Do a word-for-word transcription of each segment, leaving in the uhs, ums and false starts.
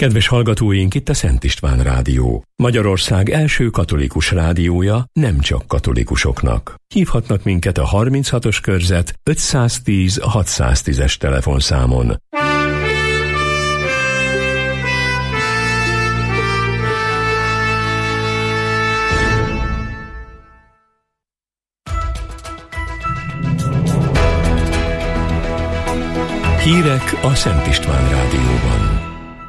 Kedves hallgatóink, itt a Szent István Rádió. Magyarország első katolikus rádiója nem csak katolikusoknak. Hívhatnak minket a harminchatos körzet ötszáztíz hatszáztízes telefonszámon. Hírek a Szent István Rádióban.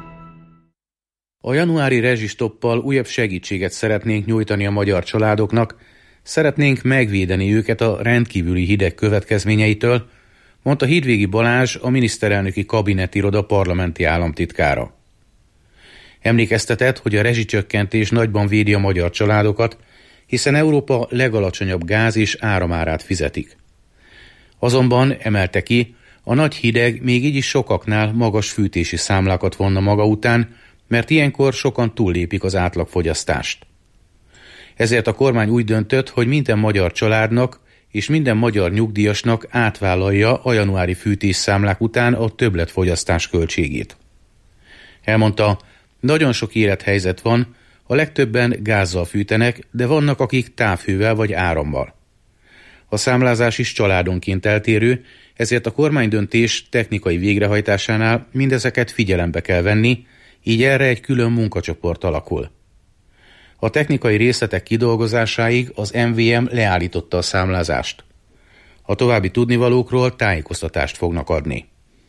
A januári rezsistoppal újabb segítséget szeretnénk nyújtani a magyar családoknak, szeretnénk megvédeni őket a rendkívüli hideg következményeitől, mondta Hídvégi Balázs, a miniszterelnöki kabinetiroda parlamenti államtitkára. Emlékeztetett, hogy a rezsicsökkentés nagyban védi a magyar családokat, hiszen Európa legalacsonyabb gáz és áramárát fizetik. Azonban emelte ki, a nagy hideg még így is sokaknál magas fűtési számlákat vonna maga után, mert ilyenkor sokan túllépik az átlagfogyasztást. Ezért a kormány úgy döntött, hogy minden magyar családnak és minden magyar nyugdíjasnak átvállalja a januári fűtésszámlák után a többletfogyasztás költségét. Elmondta, nagyon sok élethelyzet van, a legtöbben gázzal fűtenek, de vannak, akik távhővel vagy árammal. A számlázás is családonként eltérő, ezért a kormánydöntés technikai végrehajtásánál mindezeket figyelembe kell venni, így erre egy külön munkacsoport alakul. A technikai részletek kidolgozásáig az em vé em leállította a számlázást. A további tudnivalókról tájékoztatást fognak adni.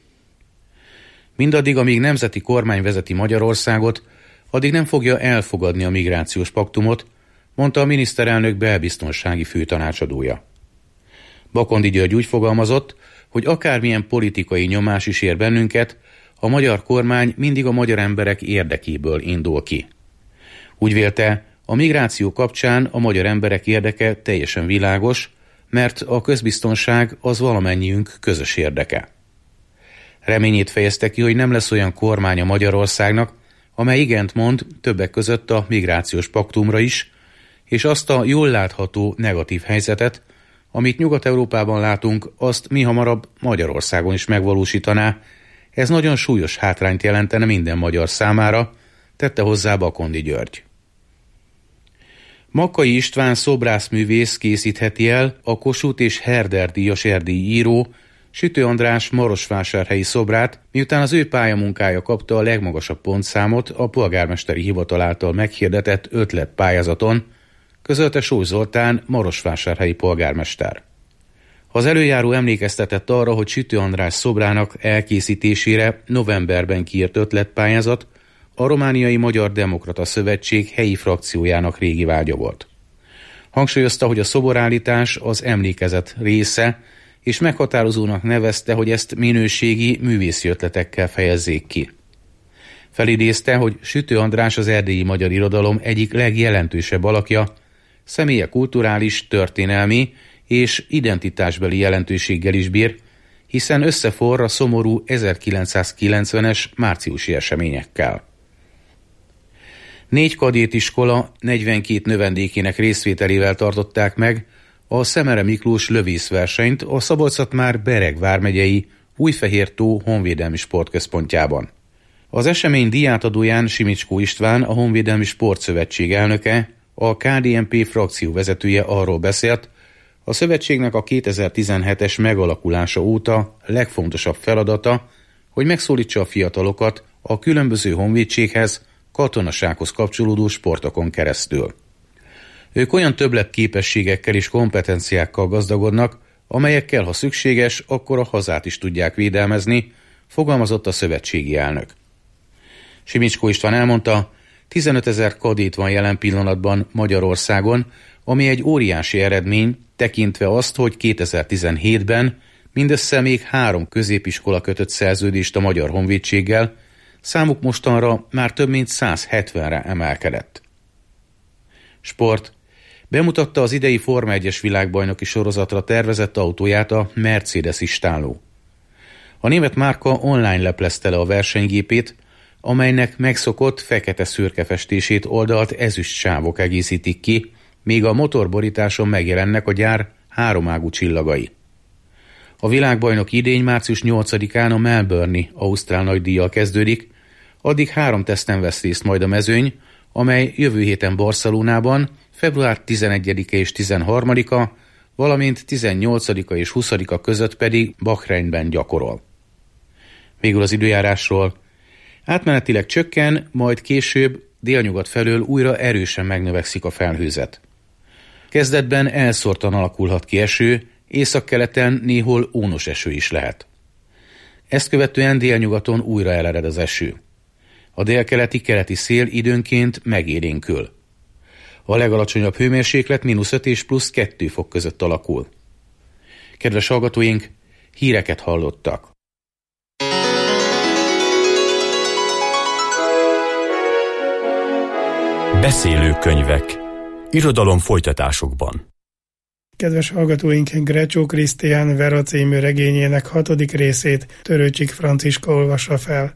Mindaddig, amíg nemzeti kormány vezeti Magyarországot, addig nem fogja elfogadni a migrációs paktumot, mondta a miniszterelnök belbiztonsági főtanácsadója. Bakondi György úgy fogalmazott, hogy akármilyen politikai nyomás is ér bennünket, a magyar kormány mindig a magyar emberek érdekéből indul ki. Úgy vélte, a migráció kapcsán a magyar emberek érdeke teljesen világos, mert a közbiztonság az valamennyiünk közös érdeke. Reményét fejezte ki, hogy nem lesz olyan kormány a Magyarországnak, amely igent mond többek között a migrációs paktumra is, és azt a jól látható negatív helyzetet, amit Nyugat-Európában látunk, azt mihamarabb Magyarországon is megvalósítaná. Ez nagyon súlyos hátrányt jelentene minden magyar számára, tette hozzá Bakondi György. Makkai István szobrászművész készítheti el a Kossuth és Herder díjas erdélyi író Sütő András marosvásárhelyi szobrát, miután az ő pályamunkája kapta a legmagasabb pontszámot a polgármesteri hivatal által meghirdetett ötletpályázaton, közölte Sós Zoltán, marosvásárhelyi polgármester. Az előjáró emlékeztetett arra, hogy Sütő András szobrának elkészítésére novemberben kiírt ötletpályázat a Romániai Magyar Demokrata Szövetség helyi frakciójának régi vágya volt. Hangsúlyozta, hogy a szoborállítás az emlékezet része, és meghatározónak nevezte, hogy ezt minőségi művészi ötletekkel fejezzék ki. Felidézte, hogy Sütő András az erdélyi magyar irodalom egyik legjelentősebb alakja, személye kulturális, történelmi és identitásbeli jelentőséggel is bír, hiszen összeforr a szomorú ezerkilencszázkilencvenes márciusi eseményekkel. Négy kadétiskola negyvenkét növendékének részvételével tartották meg a Szemere Miklós lövészversenyt a Szabolcs-Szatmár Bereg vármegyei Újfehértó Honvédelmi Sportközpontjában. Az esemény díjátadóján Simicskó István, a Honvédelmi Sportszövetség elnöke, a ká dé en pé frakció vezetője arról beszélt, a szövetségnek a kétezer-tizenhetes megalakulása óta legfontosabb feladata, hogy megszólítsa a fiatalokat a különböző honvédséghez, katonasághoz kapcsolódó sportokon keresztül. Ők olyan többlet képességekkel és kompetenciákkal gazdagodnak, amelyekkel, ha szükséges, akkor a hazát is tudják védelmezni, fogalmazott a szövetségi elnök. Simicskó István elmondta, tizenötezer kadét van jelen pillanatban Magyarországon, ami egy óriási eredmény, tekintve azt, hogy kétezer-tizenhétben mindössze még három középiskola kötött szerződést a Magyar Honvédséggel, számuk mostanra már több mint száz hetvenre emelkedett. Sport. Bemutatta az idei Forma egyes világbajnoki sorozatra tervezett autóját a Mercedes istálló. A német márka online leplezte le a versenygépét, amelynek megszokott fekete-szürke festését oldalt ezüst sávok egészítik ki, míg a motorborításon megjelennek a gyár háromágú csillagai. A világbajnok idény március nyolcadikán a Melbourne-i ausztrál nagydíjjal kezdődik, Addig három teszten vesz részt majd a mezőny, amely jövő héten Barcelonában, február tizenegyedike és tizenharmadika, valamint tizennyolcadika és huszadika között pedig Bahreinben gyakorol. Végül az időjárásról. Átmenetileg csökken, majd később délnyugat felől újra erősen megnövekszik a felhőzet. Kezdetben elszórtan alakulhat ki eső, északkeleten néhol ónos eső is lehet. Ezt követően délnyugaton újra elered az eső. A délkeleti-keleti szél időnként megélénkül. A legalacsonyabb hőmérséklet mínusz öt és plusz kettő fok között alakul. Kedves hallgatóink, híreket hallottak. Beszélő könyvek. Irodalom folytatásokban. Kedves hallgatóink, Grecsó Krisztián Vera című regényének hatodik részét Törőcsik Franciska olvassa fel.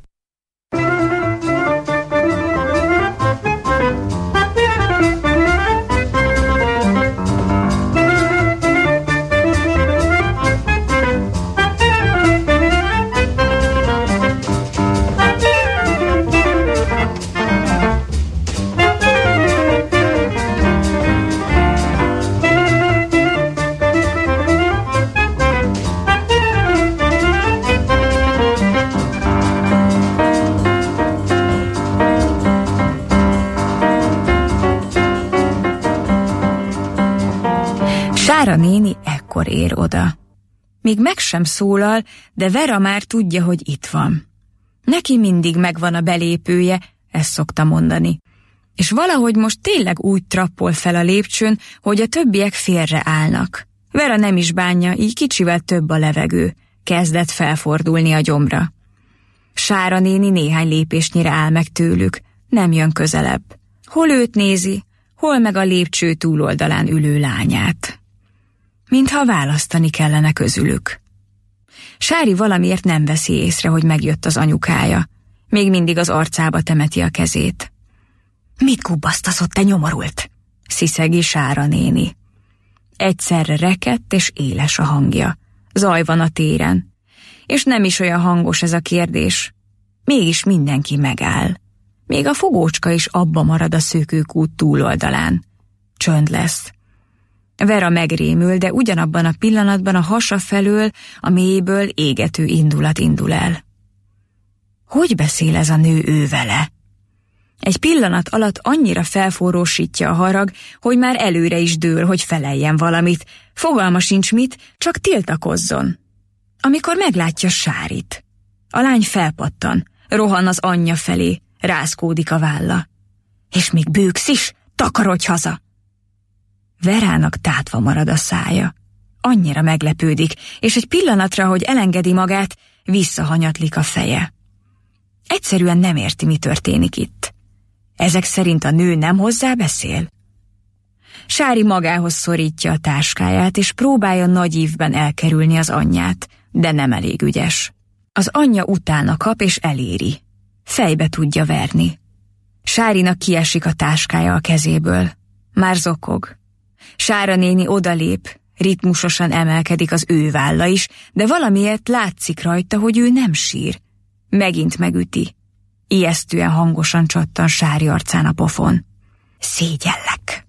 Sára néni ekkor ér oda. Még meg sem szólal, de Vera már tudja, hogy itt van. Neki mindig megvan a belépője, ezt szokta mondani. És valahogy most tényleg úgy trappol fel a lépcsőn, hogy a többiek félre állnak. Vera nem is bánja, így kicsivel több a levegő. Kezdett felfordulni a gyomra. Sára néni néhány lépésnyire áll meg tőlük, nem jön közelebb. Hol őt nézi, hol meg a lépcső túloldalán ülő lányát. Mintha választani kellene közülük. Sári valamiért nem veszi észre, hogy megjött az anyukája. Még mindig az arcába temeti a kezét. Mit gubbasztasz ott, te nyomorult? Sziszegi Sára néni. Egyszerre rekett és éles a hangja. Zaj van a téren. És nem is olyan hangos ez a kérdés. Mégis mindenki megáll. Még a fogócska is abba marad a szökőkút túloldalán. Csönd lesz. Vera megrémül, de ugyanabban a pillanatban a hasa felől, a mélyből égető indulat indul el. Hogy beszél ez a nő ő vele? Egy pillanat alatt annyira felforrósítja a harag, hogy már előre is dől, hogy feleljen valamit. Fogalma sincs mit, csak tiltakozzon. Amikor meglátja Sárit. A lány felpattan, rohan az anyja felé, rázkódik a válla. És még bőgsz is? Takarodj haza! Verának tátva marad a szája. Annyira meglepődik, és egy pillanatra, hogy elengedi magát, visszahanyatlik a feje. Egyszerűen nem érti, mi történik itt. Ezek szerint a nő nem hozzá beszél? Sári magához szorítja a táskáját, és próbálja nagy ívben elkerülni az anyját, de nem elég ügyes. Az anyja utána kap, és eléri. Fejbe tudja verni. Sárinak kiesik a táskája a kezéből. Már zokog. Sára néni odalép, ritmusosan emelkedik az ő válla is, de valamiért látszik rajta, hogy ő nem sír. Megint megüti. Ijesztően hangosan csattan Sári arcán a pofon. Szégyellek.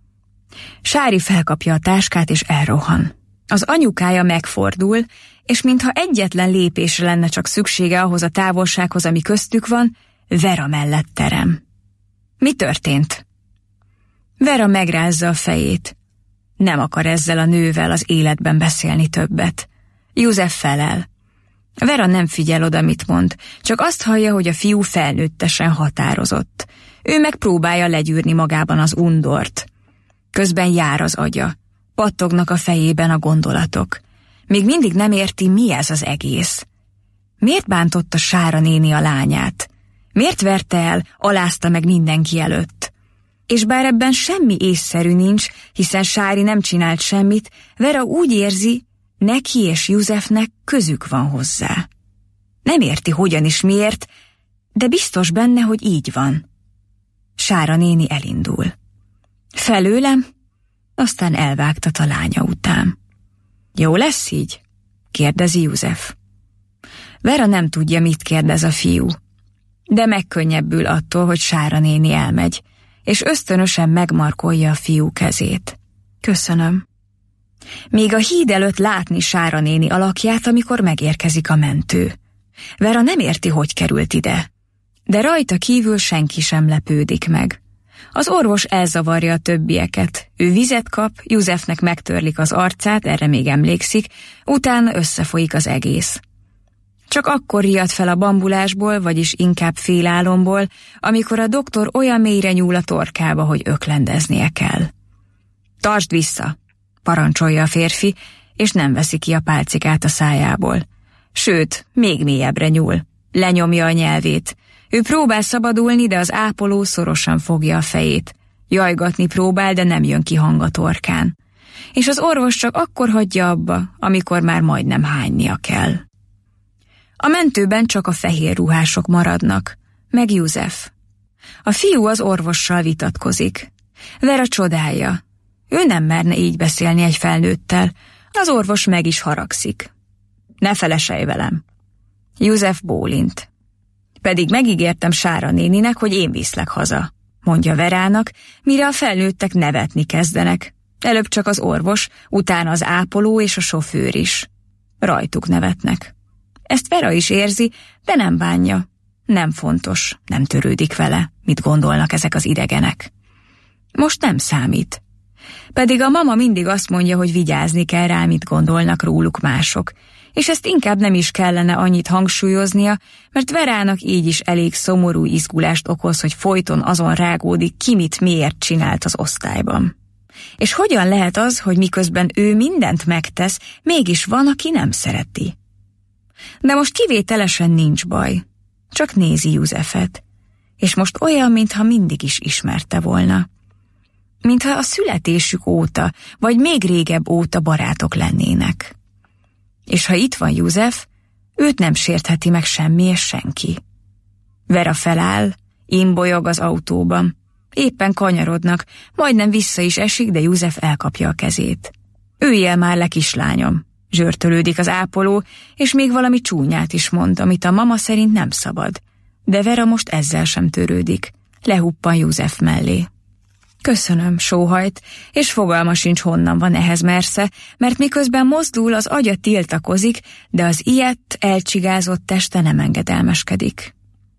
Sári felkapja a táskát és elrohan. Az anyukája megfordul, és mintha egyetlen lépésre lenne csak szüksége ahhoz a távolsághoz, ami köztük van, Vera mellett terem. Mi történt? Vera megrázza a fejét. Nem akar ezzel a nővel az életben beszélni többet. József felel. Vera nem figyel oda, mit mond, csak azt hallja, hogy a fiú felnőttesen határozott. Ő megpróbálja legyűrni magában az undort. Közben jár az agya. Pattognak a fejében a gondolatok. Még mindig nem érti, mi ez az egész. Miért bántotta Sára néni a lányát? Miért verte el, alázta meg mindenki előtt? És bár ebben semmi észszerű nincs, hiszen Sári nem csinált semmit, Vera úgy érzi, neki és Józsefnek közük van hozzá. Nem érti, hogyan és miért, de biztos benne, hogy így van. Sára néni elindul. Felőlem, aztán elvágtat a lánya után. Jó lesz így? Kérdezi József. Vera nem tudja, mit kérdez a fiú. de megkönnyebbül attól, hogy Sára néni elmegy, és ösztönösen megmarkolja a fiú kezét. Köszönöm. Még a híd előtt látni Sára néni alakját, amikor megérkezik a mentő. Vera nem érti, hogy került ide, de rajta kívül senki sem lepődik meg. Az orvos elzavarja a többieket. Ő vizet kap, Józsefnek megtörlik az arcát, erre még emlékszik, utána összefolyik az egész. Csak akkor riad fel a bambulásból, vagyis inkább félálomból, amikor a doktor olyan mélyre nyúl a torkába, hogy öklendeznie kell. Tartsd vissza, parancsolja a férfi, és nem veszi ki a pálcikát a szájából. Sőt, még mélyebbre nyúl. Lenyomja a nyelvét. Ő próbál szabadulni, de az ápoló szorosan fogja a fejét. Jajgatni próbál, de nem jön ki hang a torkán. És az orvos csak akkor hagyja abba, amikor már majdnem hánynia kell. A mentőben csak a fehér ruhások maradnak, meg József. A fiú az orvossal vitatkozik. Vera csodálja. Ő nem merne így beszélni egy felnőttel. Az orvos meg is haragszik. Ne feleselj velem. József bólint. Pedig megígértem Sára néninek, hogy én viszlek haza, mondja Verának, mire a felnőttek nevetni kezdenek. Előbb csak az orvos, utána az ápoló és a sofőr is. Rajtuk nevetnek. Ezt Vera is érzi, de nem bánja. Nem fontos, nem törődik vele, mit gondolnak ezek az idegenek. Most nem számít. Pedig a mama mindig azt mondja, hogy vigyázni kell rá, mit gondolnak róluk mások, és ezt inkább nem is kellene annyit hangsúlyoznia, mert Verának így is elég szomorú izgulást okoz, hogy folyton azon rágódik, ki mit miért csinált az osztályban. És hogyan lehet az, hogy miközben ő mindent megtesz, mégis van, aki nem szereti? De most kivételesen nincs baj, csak nézi Józsefet, és most olyan, mintha mindig is ismerte volna. Mintha a születésük óta, vagy még régebb óta barátok lennének. És ha itt van József, őt nem sértheti meg semmi és senki. Vera feláll, imbolyog az autóban. Éppen kanyarodnak, majdnem vissza is esik, de József elkapja a kezét. Üljél már le, kislányom, zsörtölődik az ápoló, és még valami csúnyát is mond, amit a mama szerint nem szabad. De Vera most ezzel sem törődik. Lehuppan József mellé. Köszönöm, sóhajt, és fogalma sincs, honnan van ehhez mersze, mert miközben mozdul, az agya tiltakozik, de az ilyet, elcsigázott teste nem engedelmeskedik.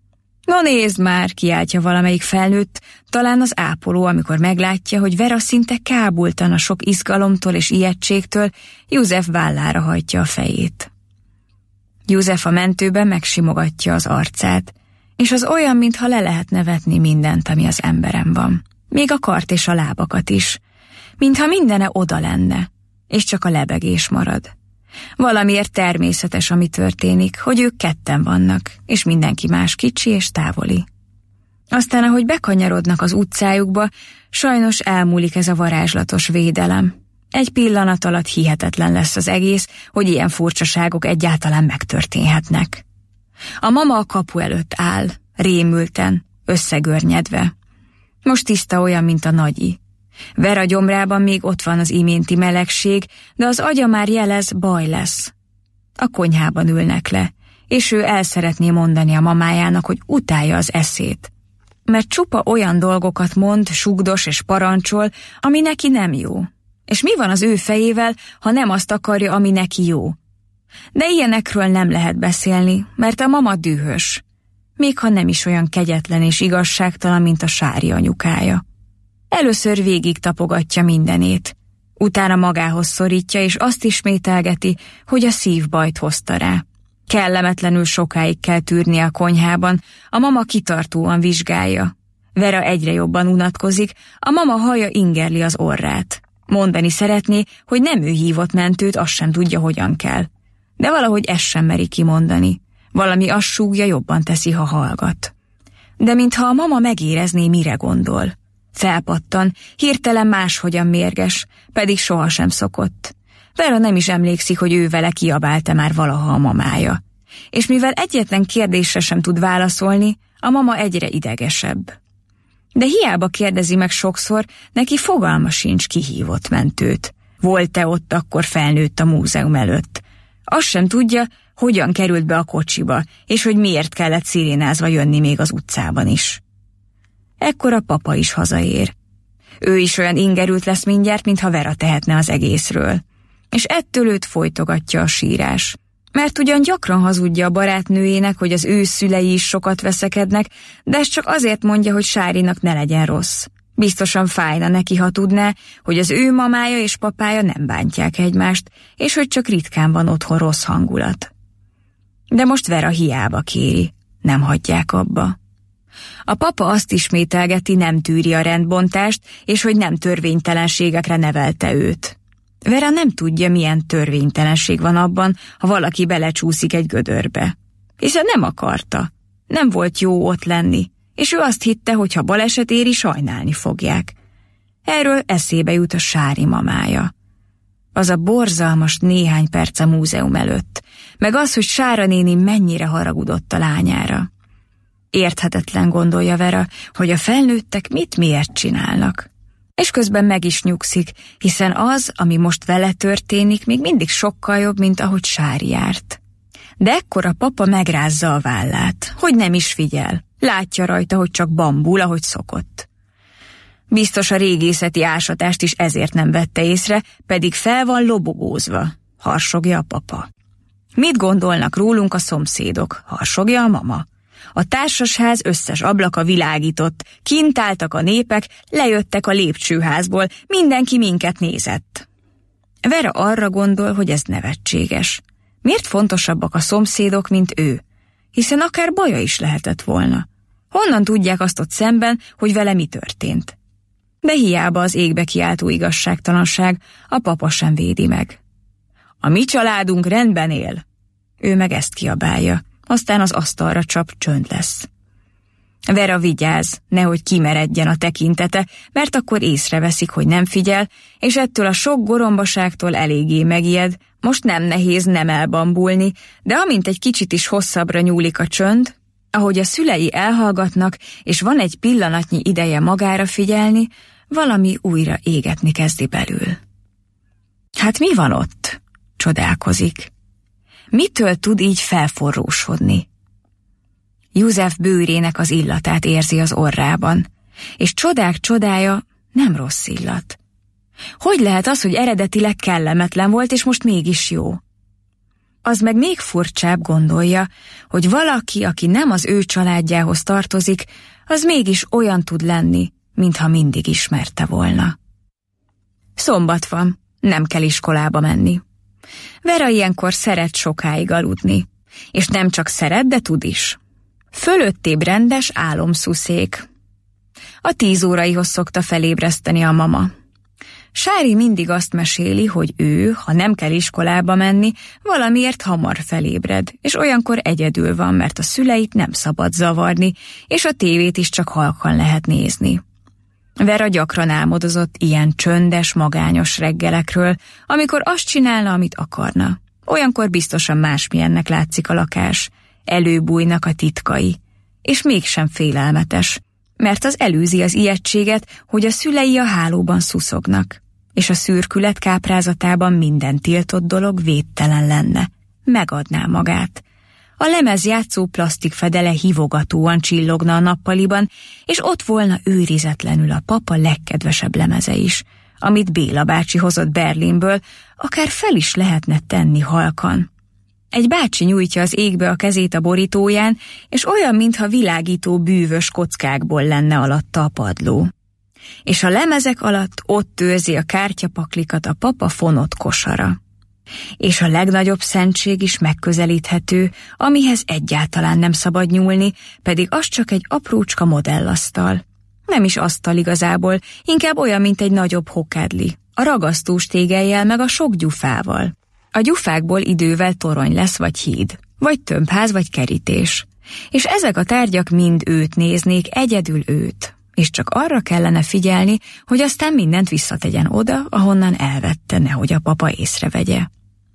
No nézd már, kiáltja valamelyik felnőtt, talán az ápoló, amikor meglátja, hogy Vera szinte kábultan a sok izgalomtól és ijegységtől, József vállára hajtja a fejét. József a mentőben megsimogatja az arcát, és az olyan, mintha le lehetne vetni mindent, ami az emberen van. Még a kart és a lábakat is, mintha mindene oda lenne, és csak a lebegés marad. Valamiért természetes, ami történik, hogy ők ketten vannak, és mindenki más kicsi és távoli. Aztán, ahogy bekanyarodnak az utcájukba, sajnos elmúlik ez a varázslatos védelem. Egy pillanat alatt hihetetlen lesz az egész, hogy ilyen furcsaságok egyáltalán megtörténhetnek. A mama a kapu előtt áll, rémülten, összegörnyedve. Most tiszta olyan, mint a nagyi. Vera gyomrában még ott van az iménti melegség, de az agya már jelez, baj lesz. A konyhában ülnek le, és ő el szeretné mondani a mamájának, hogy utálja az eszét. Mert csupa olyan dolgokat mond, sugdos és parancsol, ami neki nem jó. És mi van az ő fejével, ha nem azt akarja, ami neki jó? De ilyenekről nem lehet beszélni, mert a mama dühös. Még ha nem is olyan kegyetlen és igazságtalan, mint a Sári anyukája. Először végig tapogatja mindenét, utána magához szorítja, és azt ismételgeti, hogy a szívbajt hozta rá. Kellemetlenül sokáig kell tűrni a konyhában, a mama kitartóan vizsgálja. Vera egyre jobban unatkozik, a mama haja ingerli az orrát. Mondani szeretné, hogy nem ő hívott mentőt, azt sem tudja, hogyan kell. De valahogy ezt sem meri kimondani. Valami azt súgja, jobban teszi, ha hallgat. De mintha a mama megérezné, mire gondol. Felpattan, hirtelen máshogyan mérges, pedig sohasem szokott. Vera nem is emlékszik, hogy ő vele kiabálta már valaha a mamája. És mivel egyetlen kérdésre sem tud válaszolni, a mama egyre idegesebb. De hiába kérdezi meg sokszor, neki fogalma sincs, ki hívott mentőt. Volt-e ott akkor felnőtt a múzeum előtt? Azt sem tudja, hogyan került be a kocsiba, és hogy miért kellett szirénázva jönni még az utcában is. Ekkor a papa is hazaér. Ő is olyan ingerült lesz mindjárt, mintha Vera tehetne az egészről. És ettől őt folytogatja a sírás. Mert ugyan gyakran hazudja a barátnőjének, hogy az ő szülei is sokat veszekednek, de ezt csak azért mondja, hogy Sárinak ne legyen rossz. Biztosan fájna neki, ha tudná, hogy az ő mamája és papája nem bántják egymást, és hogy csak ritkán van otthon rossz hangulat. De most Vera hiába kéri, nem hagyják abba. A papa azt ismételgeti, nem tűri a rendbontást, és hogy nem törvénytelenségekre nevelte őt. Vera nem tudja, milyen törvénytelenség van abban, ha valaki belecsúszik egy gödörbe. Hiszen nem akarta, nem volt jó ott lenni, és ő azt hitte, hogy ha baleset éri, sajnálni fogják. Erről eszébe jut a Sári mamája. Az a borzalmas néhány perc a múzeum előtt, meg az, hogy Sára néni mennyire haragudott a lányára. Érthetetlen, gondolja Vera, hogy a felnőttek mit miért csinálnak. És közben meg is nyugszik, hiszen az, ami most vele történik, még mindig sokkal jobb, mint ahogy Sári járt. De ekkor a papa megrázza a vállát, hogy nem is figyel. Látja rajta, hogy csak bambul, ahogy szokott. Biztos a régészeti ásatást is ezért nem vette észre, pedig fel van lobogózva, harsogja a papa. Mit gondolnak rólunk a szomszédok, harsogja a mama. A társasház összes ablaka világított, kint álltak a népek, lejöttek a lépcsőházból, mindenki minket nézett. Vera arra gondol, hogy ez nevetséges. Miért fontosabbak a szomszédok, mint ő? Hiszen akár baja is lehetett volna. Honnan tudják azt ott szemben, hogy vele mi történt? De hiába az égbe kiáltó igazságtalanság, a papa sem védi meg. A mi családunk rendben él. Ő meg ezt kiabálja, aztán az asztalra csap, csönd lesz. Vera vigyáz, nehogy kimeredjen a tekintete, mert akkor észreveszik, hogy nem figyel, és ettől a sok gorombaságtól eléggé megijed, most nem nehéz nem elbambulni, de amint egy kicsit is hosszabbra nyúlik a csönd, ahogy a szülei elhallgatnak, és van egy pillanatnyi ideje magára figyelni, valami újra égetni kezdi belül. Hát mi van ott? Csodálkozik. Mitől tud így felforrósodni? József bőrének az illatát érzi az orrában, és csodák csodája, nem rossz illat. Hogy lehet az, hogy eredetileg kellemetlen volt, és most mégis jó? Az meg még furcsább, gondolja, hogy valaki, aki nem az ő családjához tartozik, az mégis olyan tud lenni, mintha mindig ismerte volna. Szombat van, nem kell iskolába menni. Vera ilyenkor szeret sokáig aludni, és nem csak szeret, de tud is. Fölöttébb rendes álomszuszék. A tíz óraihoz szokta felébreszteni a mama. Sári mindig azt meséli, hogy ő, ha nem kell iskolába menni, valamiért hamar felébred, és olyankor egyedül van, mert a szüleit nem szabad zavarni, és a tévét is csak halkan lehet nézni. Vera gyakran álmodozott ilyen csöndes, magányos reggelekről, amikor azt csinálna, amit akarna. Olyankor biztosan másmilyennek látszik a lakás, előbújnak a titkai, és mégsem félelmetes, mert az előzi az ijegységet, hogy a szülei a hálóban szuszognak, és a szürkület káprázatában minden tiltott dolog védtelen lenne, megadná magát. A lemezjátszó plasztikfedele hívogatóan csillogna a nappaliban, és ott volna őrizetlenül a papa legkedvesebb lemeze is, amit Béla bácsi hozott Berlinből, akár fel is lehetne tenni halkan. Egy bácsi nyújtja az égbe a kezét a borítóján, és olyan, mintha világító bűvös kockákból lenne alatta a padló. És a lemezek alatt ott őrzi a kártyapaklikat a papa fonott kosara. És a legnagyobb szentség is megközelíthető, amihez egyáltalán nem szabad nyúlni, pedig az csak egy aprócska modellasztal. Nem is asztal igazából, inkább olyan, mint egy nagyobb hokedli, a ragasztós tégelyel meg a sok gyufával. A gyufákból idővel torony lesz, vagy híd, vagy tömbház, vagy kerítés. És ezek a tárgyak mind őt néznék, egyedül őt. És csak arra kellene figyelni, hogy aztán mindent visszategyen oda, ahonnan elvette, nehogy a papa észrevegye.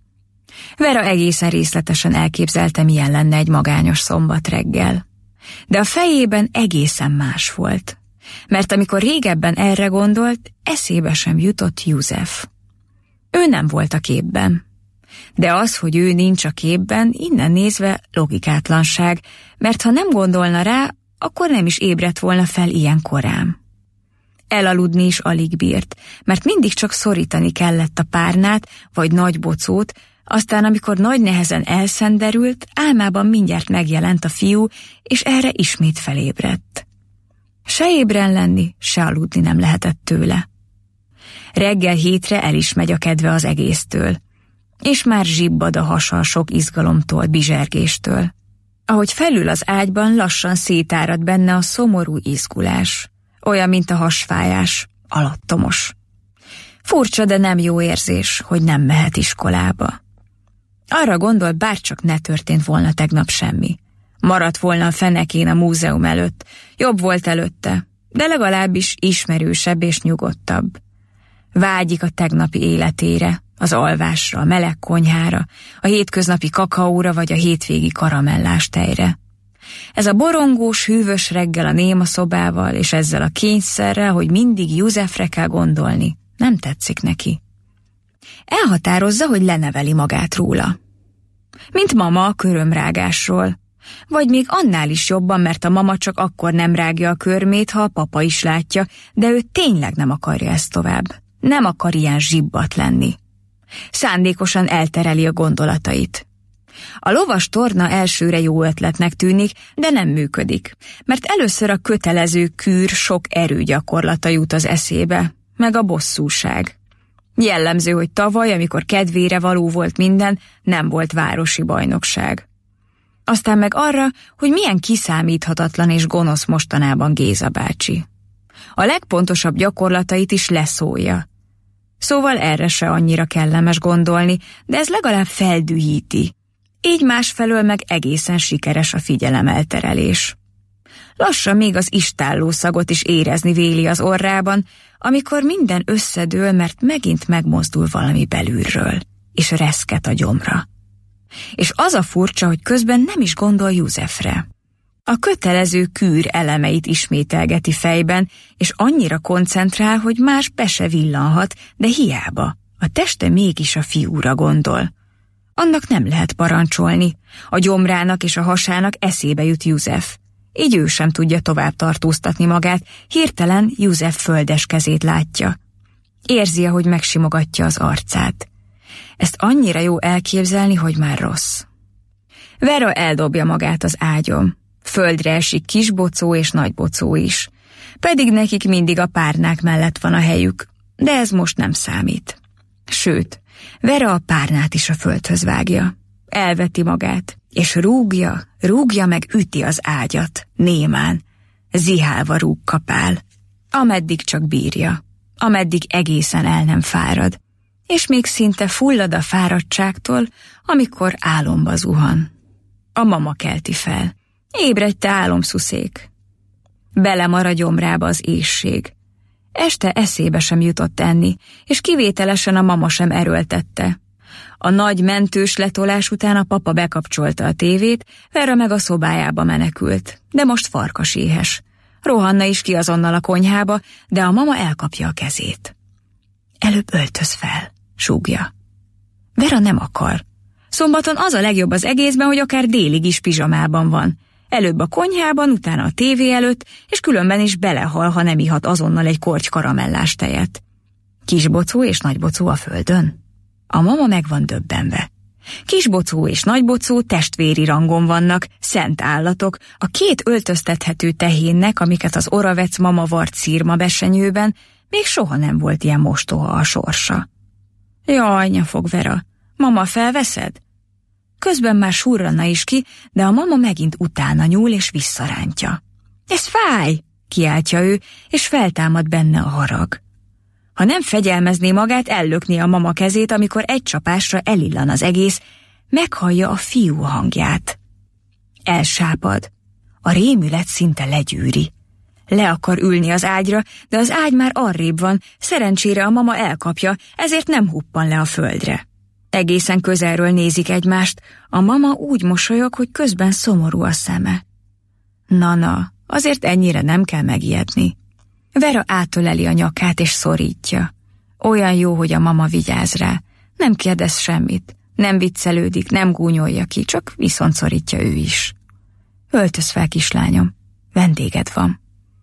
Vera egészen részletesen elképzelte, milyen lenne egy magányos szombat reggel. De a fejében egészen más volt. Mert amikor régebben erre gondolt, eszébe sem jutott József. Ő nem volt a képben. De az, hogy ő nincs a képben, innen nézve logikátlanság, mert ha nem gondolna rá, akkor nem is ébredt volna fel ilyen korán. Elaludni is alig bírt, mert mindig csak szorítani kellett a párnát vagy nagy bocót, aztán amikor nagy nehezen elszenderült, álmában mindjárt megjelent a fiú, és erre ismét felébredt. Se ébren lenni, se aludni nem lehetett tőle. Reggel hétre el is megy a kedve az egésztől, és már zsibbad a hasa sok izgalomtól, bizsergéstől. Ahogy felül az ágyban, lassan szétárad benne a szomorú izgulás, olyan, mint a hasfájás, alattomos. Furcsa, de nem jó érzés, hogy nem mehet iskolába. Arra gondol, bárcsak ne történt volna tegnap semmi. Maradt volna a fenekén a múzeum előtt, jobb volt előtte, de legalábbis ismerősebb és nyugodtabb. Vágyik a tegnapi életére, az alvásra, a meleg konyhára, a hétköznapi kakaóra vagy a hétvégi karamellás tejre. Ez a borongós, hűvös reggel a néma szobával és ezzel a kényszerrel, hogy mindig Józsefre kell gondolni, nem tetszik neki. Elhatározza, hogy leneveli magát róla. Mint mama a körömrágásról. Vagy még annál is jobban, mert a mama csak akkor nem rágja a körmét, ha a papa is látja, de ő tényleg nem akarja ezt tovább. Nem akar ilyen zsibbat lenni. Szándékosan eltereli a gondolatait. A lovas torna elsőre jó ötletnek tűnik, de nem működik, mert először a kötelező kűr sok erőgyakorlata jut az eszébe, meg a bosszúság. Jellemző, hogy tavaly, amikor kedvére való volt minden, nem volt városi bajnokság. Aztán meg arra, hogy milyen kiszámíthatatlan és gonosz mostanában Géza bácsi. A legpontosabb gyakorlatait is leszólja. Szóval erre se annyira kellemes gondolni, de ez legalább feldühíti. Így másfelől meg egészen sikeres a figyelemelterelés. Lassan még az istálló szagot is érezni véli az orrában, amikor minden összedől, mert megint megmozdul valami belülről, és reszket a gyomra. És az a furcsa, hogy közben nem is gondol Józsefre. A kötelező kűr elemeit ismételgeti fejben, és annyira koncentrál, hogy más be se villanhat, de hiába, a teste mégis a fiúra gondol. Annak nem lehet parancsolni, a gyomrának és a hasának eszébe jut József. Így ő sem tudja tovább tartóztatni magát, hirtelen József földes kezét látja. Érzi, ahogy megsimogatja az arcát. Ezt annyira jó elképzelni, hogy már rossz. Vera eldobja magát az ágyon. Földre esik kisbocó és nagybocó is. Pedig nekik mindig a párnák mellett van a helyük, de ez most nem számít. Sőt, Vera a párnát is a földhöz vágja. Elveti magát, és rúgja, rúgja meg üti az ágyat, némán. Zihálva rúg kapál. Ameddig csak bírja. Ameddig egészen el nem fárad. És még szinte fullad a fáradtságtól, amikor álomba zuhan. A mama kelti fel. Ébredj, te álomszuszék! Belemar a gyomrába az éhség. Este eszébe sem jutott enni, és kivételesen a mama sem erőltette. A nagy mentős letolás után a papa bekapcsolta a tévét, Vera meg a szobájába menekült, de most farkas éhes. Rohanna is ki azonnal a konyhába, de a mama elkapja a kezét. Előbb öltöz fel, súgja. Vera nem akar. Szombaton az a legjobb az egészben, hogy akár délig is pizsamában van. Előbb a konyhában, utána a tévé előtt, és különben is belehal, ha nem ihat azonnal egy korty karamellás tejet. Kisbocó és nagybocó a földön? A mama meg van döbbenve. Kisbocó és nagybocó testvéri rangon vannak, szent állatok, a két öltöztethető tehénnek, amiket az Oravec mama vart szírma besenyőben, még soha nem volt ilyen mostoha a sorsa. Jaj, nyafog Vera, mama, felveszed? Közben már surranna is ki, de a mama megint utána nyúl és visszarántja. Ez fáj, kiáltja ő, és feltámad benne a harag. Ha nem fegyelmezné magát, ellökné a mama kezét, amikor egy csapásra elillan az egész, meghallja a fiú hangját. Elsápad. A rémület szinte legyűri. Le akar ülni az ágyra, de az ágy már arrébb van, szerencsére a mama elkapja, ezért nem huppan le a földre. Egészen közelről nézik egymást, a mama úgy mosolyog, hogy közben szomorú a szeme. Na-na, azért ennyire nem kell megijedni. Vera átöleli a nyakát és szorítja. Olyan jó, hogy a mama vigyáz rá. Nem kérdez semmit, Nem viccelődik, nem gúnyolja ki, csak viszont szorítja ő is. Öltöz fel, kislányom, vendéged van.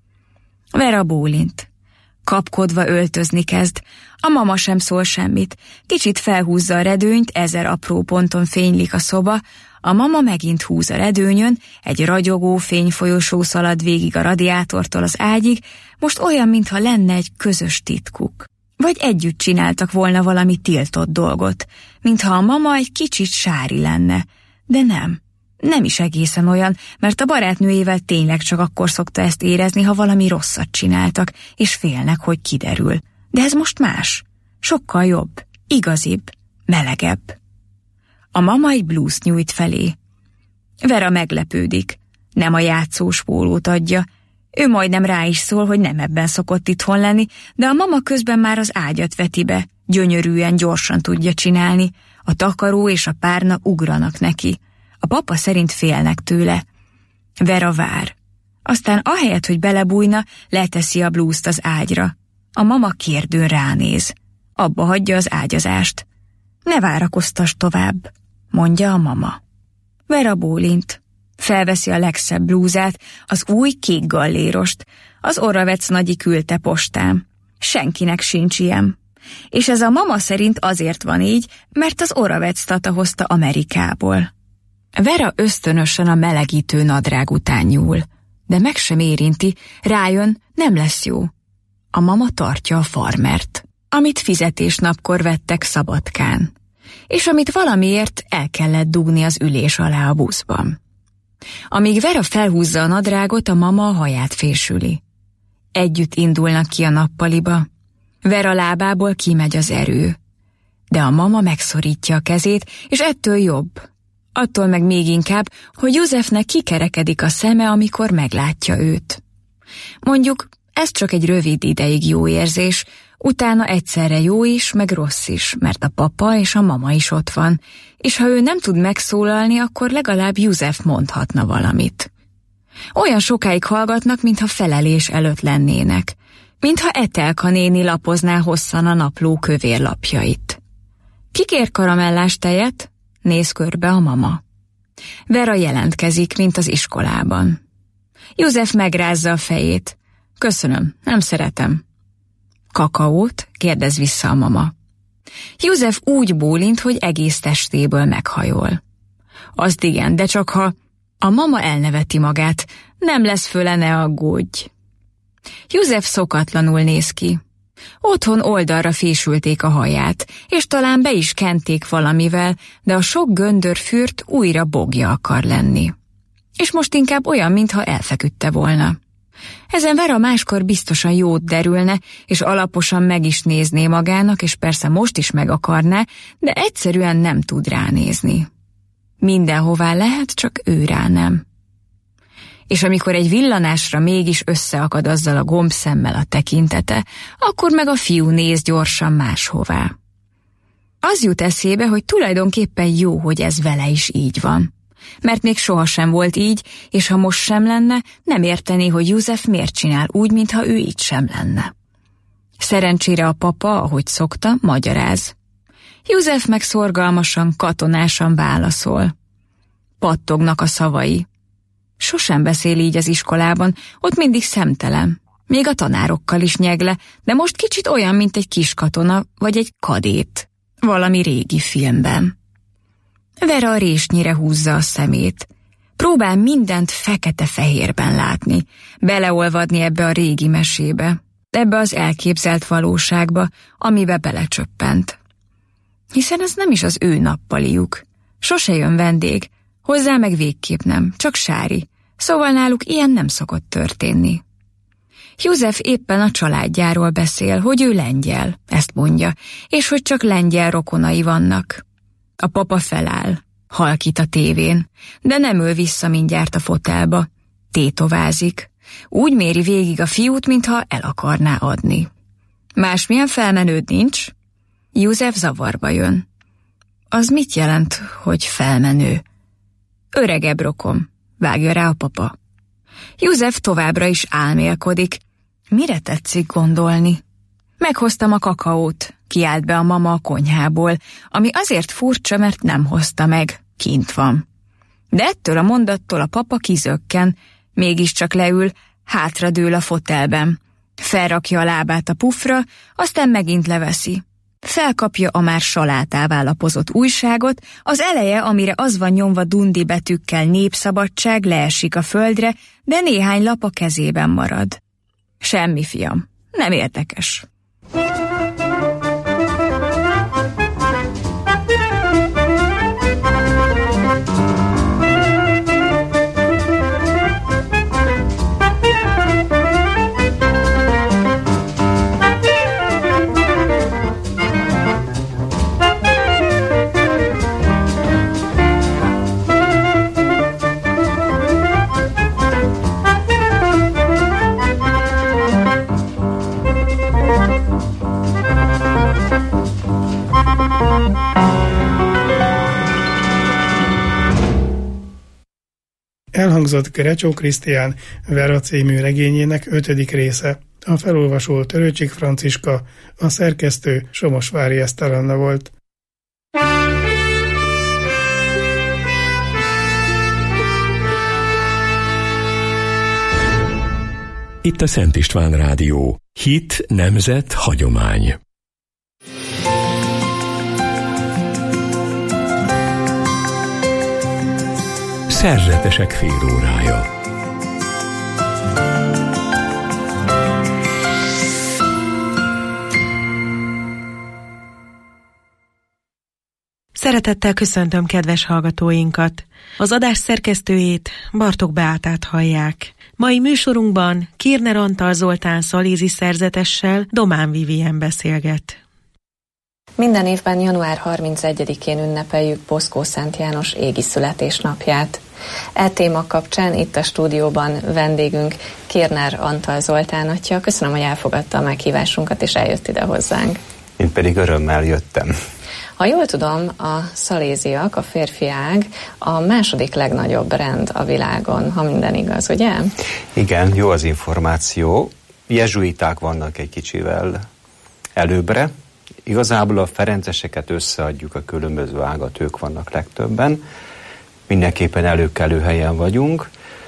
Vera bólint. Kapkodva öltözni kezd, a mama sem szól semmit, kicsit felhúzza a redőnyt, ezer apró ponton fénylik a szoba, a mama megint húz a redőnyön, egy ragyogó fényfolyosó szalad végig a radiátortól az ágyig, most olyan, mintha lenne egy közös titkuk. Vagy együtt csináltak volna valami tiltott dolgot, mintha a mama egy kicsit sári lenne, de nem. Nem is egészen olyan, mert a barátnőjével tényleg csak akkor szokta ezt érezni, ha valami rosszat csináltak, és félnek, hogy kiderül. De ez most más. Sokkal jobb, igazibb, melegebb. A mama egy blúzt nyújt felé. Vera meglepődik. Nem a játszós pólót adja. Ő majdnem rá is szól, hogy nem ebben szokott itthon lenni, de a mama közben már az ágyat veti be. Gyönyörűen, gyorsan tudja csinálni. A takaró és a párna ugranak neki. A papa szerint félnek tőle. Vera vár. Aztán ahelyett, hogy belebújna, leteszi a blúzt az ágyra. A mama kérdőn ránéz. Abba hagyja az ágyazást. Ne várakoztass tovább, mondja a mama. Vera bólint. Felveszi a legszebb blúzát, az új kék gallérost. Az Oravec nagyi küldte postán. Senkinek sincs ilyen. És ez a mama szerint azért van így, mert az Oravec tata hozta Amerikából. Vera ösztönösen a melegítő nadrág után nyúl, de meg sem érinti, rájön, nem lesz jó. A mama tartja a farmert, amit fizetésnapkor vettek Szabadkán, és amit valamiért el kellett dugni az ülés alá a buszban. Amíg Vera felhúzza a nadrágot, a mama a haját fésüli. Együtt indulnak ki a nappaliba. Vera lábából kimegy az erő, de a mama megszorítja a kezét, és ettől jobb. Attól meg még inkább, hogy Józsefnek kikerekedik a szeme, amikor meglátja őt. Mondjuk, ez csak egy rövid ideig jó érzés, utána egyszerre jó is, meg rossz is, mert a papa és a mama is ott van, és ha ő nem tud megszólalni, akkor legalább József mondhatna valamit. Olyan sokáig hallgatnak, mintha felelés előtt lennének, mintha Etelka néni lapozná hosszan a napló kövér lapjait. Ki kér karamellás tejet? Néz körbe a mama. Vera jelentkezik, mint az iskolában. József megrázza a fejét. Köszönöm, nem szeretem. Kakaót? Kérdez vissza a mama. József úgy bólint, hogy egész testéből meghajol. Azt igen, de csak ha... A mama elneveti magát. Nem lesz föle, ne aggódj. József szokatlanul néz ki. Otthon oldalra fésülték a haját, és talán be is kenték valamivel, de a sok göndörfürt újra bogja akar lenni. És most inkább olyan, mintha elfeküdte volna. Ezen Vera máskor biztosan jót derülne, és alaposan meg is nézné magának, és persze most is meg akarná, de egyszerűen nem tud ránézni. Mindenhová lehet, csak ő rá nem. És amikor egy villanásra mégis összeakad azzal a gombszemmel a tekintete, akkor meg a fiú néz gyorsan máshová. Az jut eszébe, hogy tulajdonképpen jó, hogy ez vele is így van. Mert még sohasem volt így, és ha most sem lenne, nem értené, hogy József miért csinál úgy, mintha ő így sem lenne. Szerencsére a papa, ahogy szokta, magyaráz. József meg szorgalmasan, katonásan válaszol. Pattognak a szavai. Sosem beszél így az iskolában, ott mindig szemtelen. Még a tanárokkal is nyegle, de most kicsit olyan, mint egy kis katona, vagy egy kadét. Valami régi filmben. Vera a résnyire húzza a szemét. Próbál mindent fekete-fehérben látni, beleolvadni ebbe a régi mesébe, ebbe az elképzelt valóságba, amibe belecsöppent. Hiszen ez nem is az ő nappaliuk. Sose jön vendég, hozzá meg végképp nem, csak Sári. Szóval náluk ilyen nem szokott történni. József éppen a családjáról beszél, hogy ő lengyel, ezt mondja, és hogy csak lengyel rokonai vannak. A papa feláll, halkít a tévén, de nem ül vissza mindjárt a fotelba. Tétovázik. Úgy méri végig a fiút, mintha el akarná adni. Másmilyen felmenőd nincs? József zavarba jön. Az mit jelent, hogy felmenő? Öregebb rokom, vágja rá a papa. József továbbra is álmélkodik. Mire tetszik gondolni? Meghoztam a kakaót, kiált be a mama a konyhából, ami azért furcsa, mert nem hozta meg, kint van. De ettől a mondattól a papa kizökken, mégiscsak leül, hátradől a fotelben. Felrakja a lábát a pufra, aztán megint leveszi. Felkapja a már salátává lapozott újságot, az eleje, amire az van nyomva dundi betűkkel népszabadság, leesik a földre, de néhány lap a kezében marad. Semmi, fiam, nem érdekes. Elhangzott Grecsó Krisztián Vera című regényének ötödik része. A felolvasó Törőcsik Franciska, a szerkesztő Somosvári Eszter Anna volt. Itt a Szent István Rádió. Hit, nemzet, hagyomány. Szerzetesek félórája. Szeretettel köszöntöm kedves hallgatóinkat. Az adás szerkesztőjét, Bartók Beátát hallják. Mai műsorunkban Kirner Antal Zoltán szalézi szerzetessel Domán Vivien beszélget. Minden évben január harmincegyedikén ünnepeljük Boszkó Szent János égi születésnapját. E téma kapcsán itt a stúdióban vendégünk Kirner Antal Zoltán atya. Köszönöm, hogy elfogadta a meghívásunkat és eljött ide hozzánk. Én pedig örömmel jöttem. Ha jól tudom, a szaléziak, a férfi ág a második legnagyobb rend a világon, ha minden igaz, ugye? Igen, jó az információ. Jezsuiták vannak egy kicsivel előbbre. Igazából a ferenceseket összeadjuk, a különböző ágat, ők vannak legtöbben. Mindenképpen előkelő helyen vagyunk.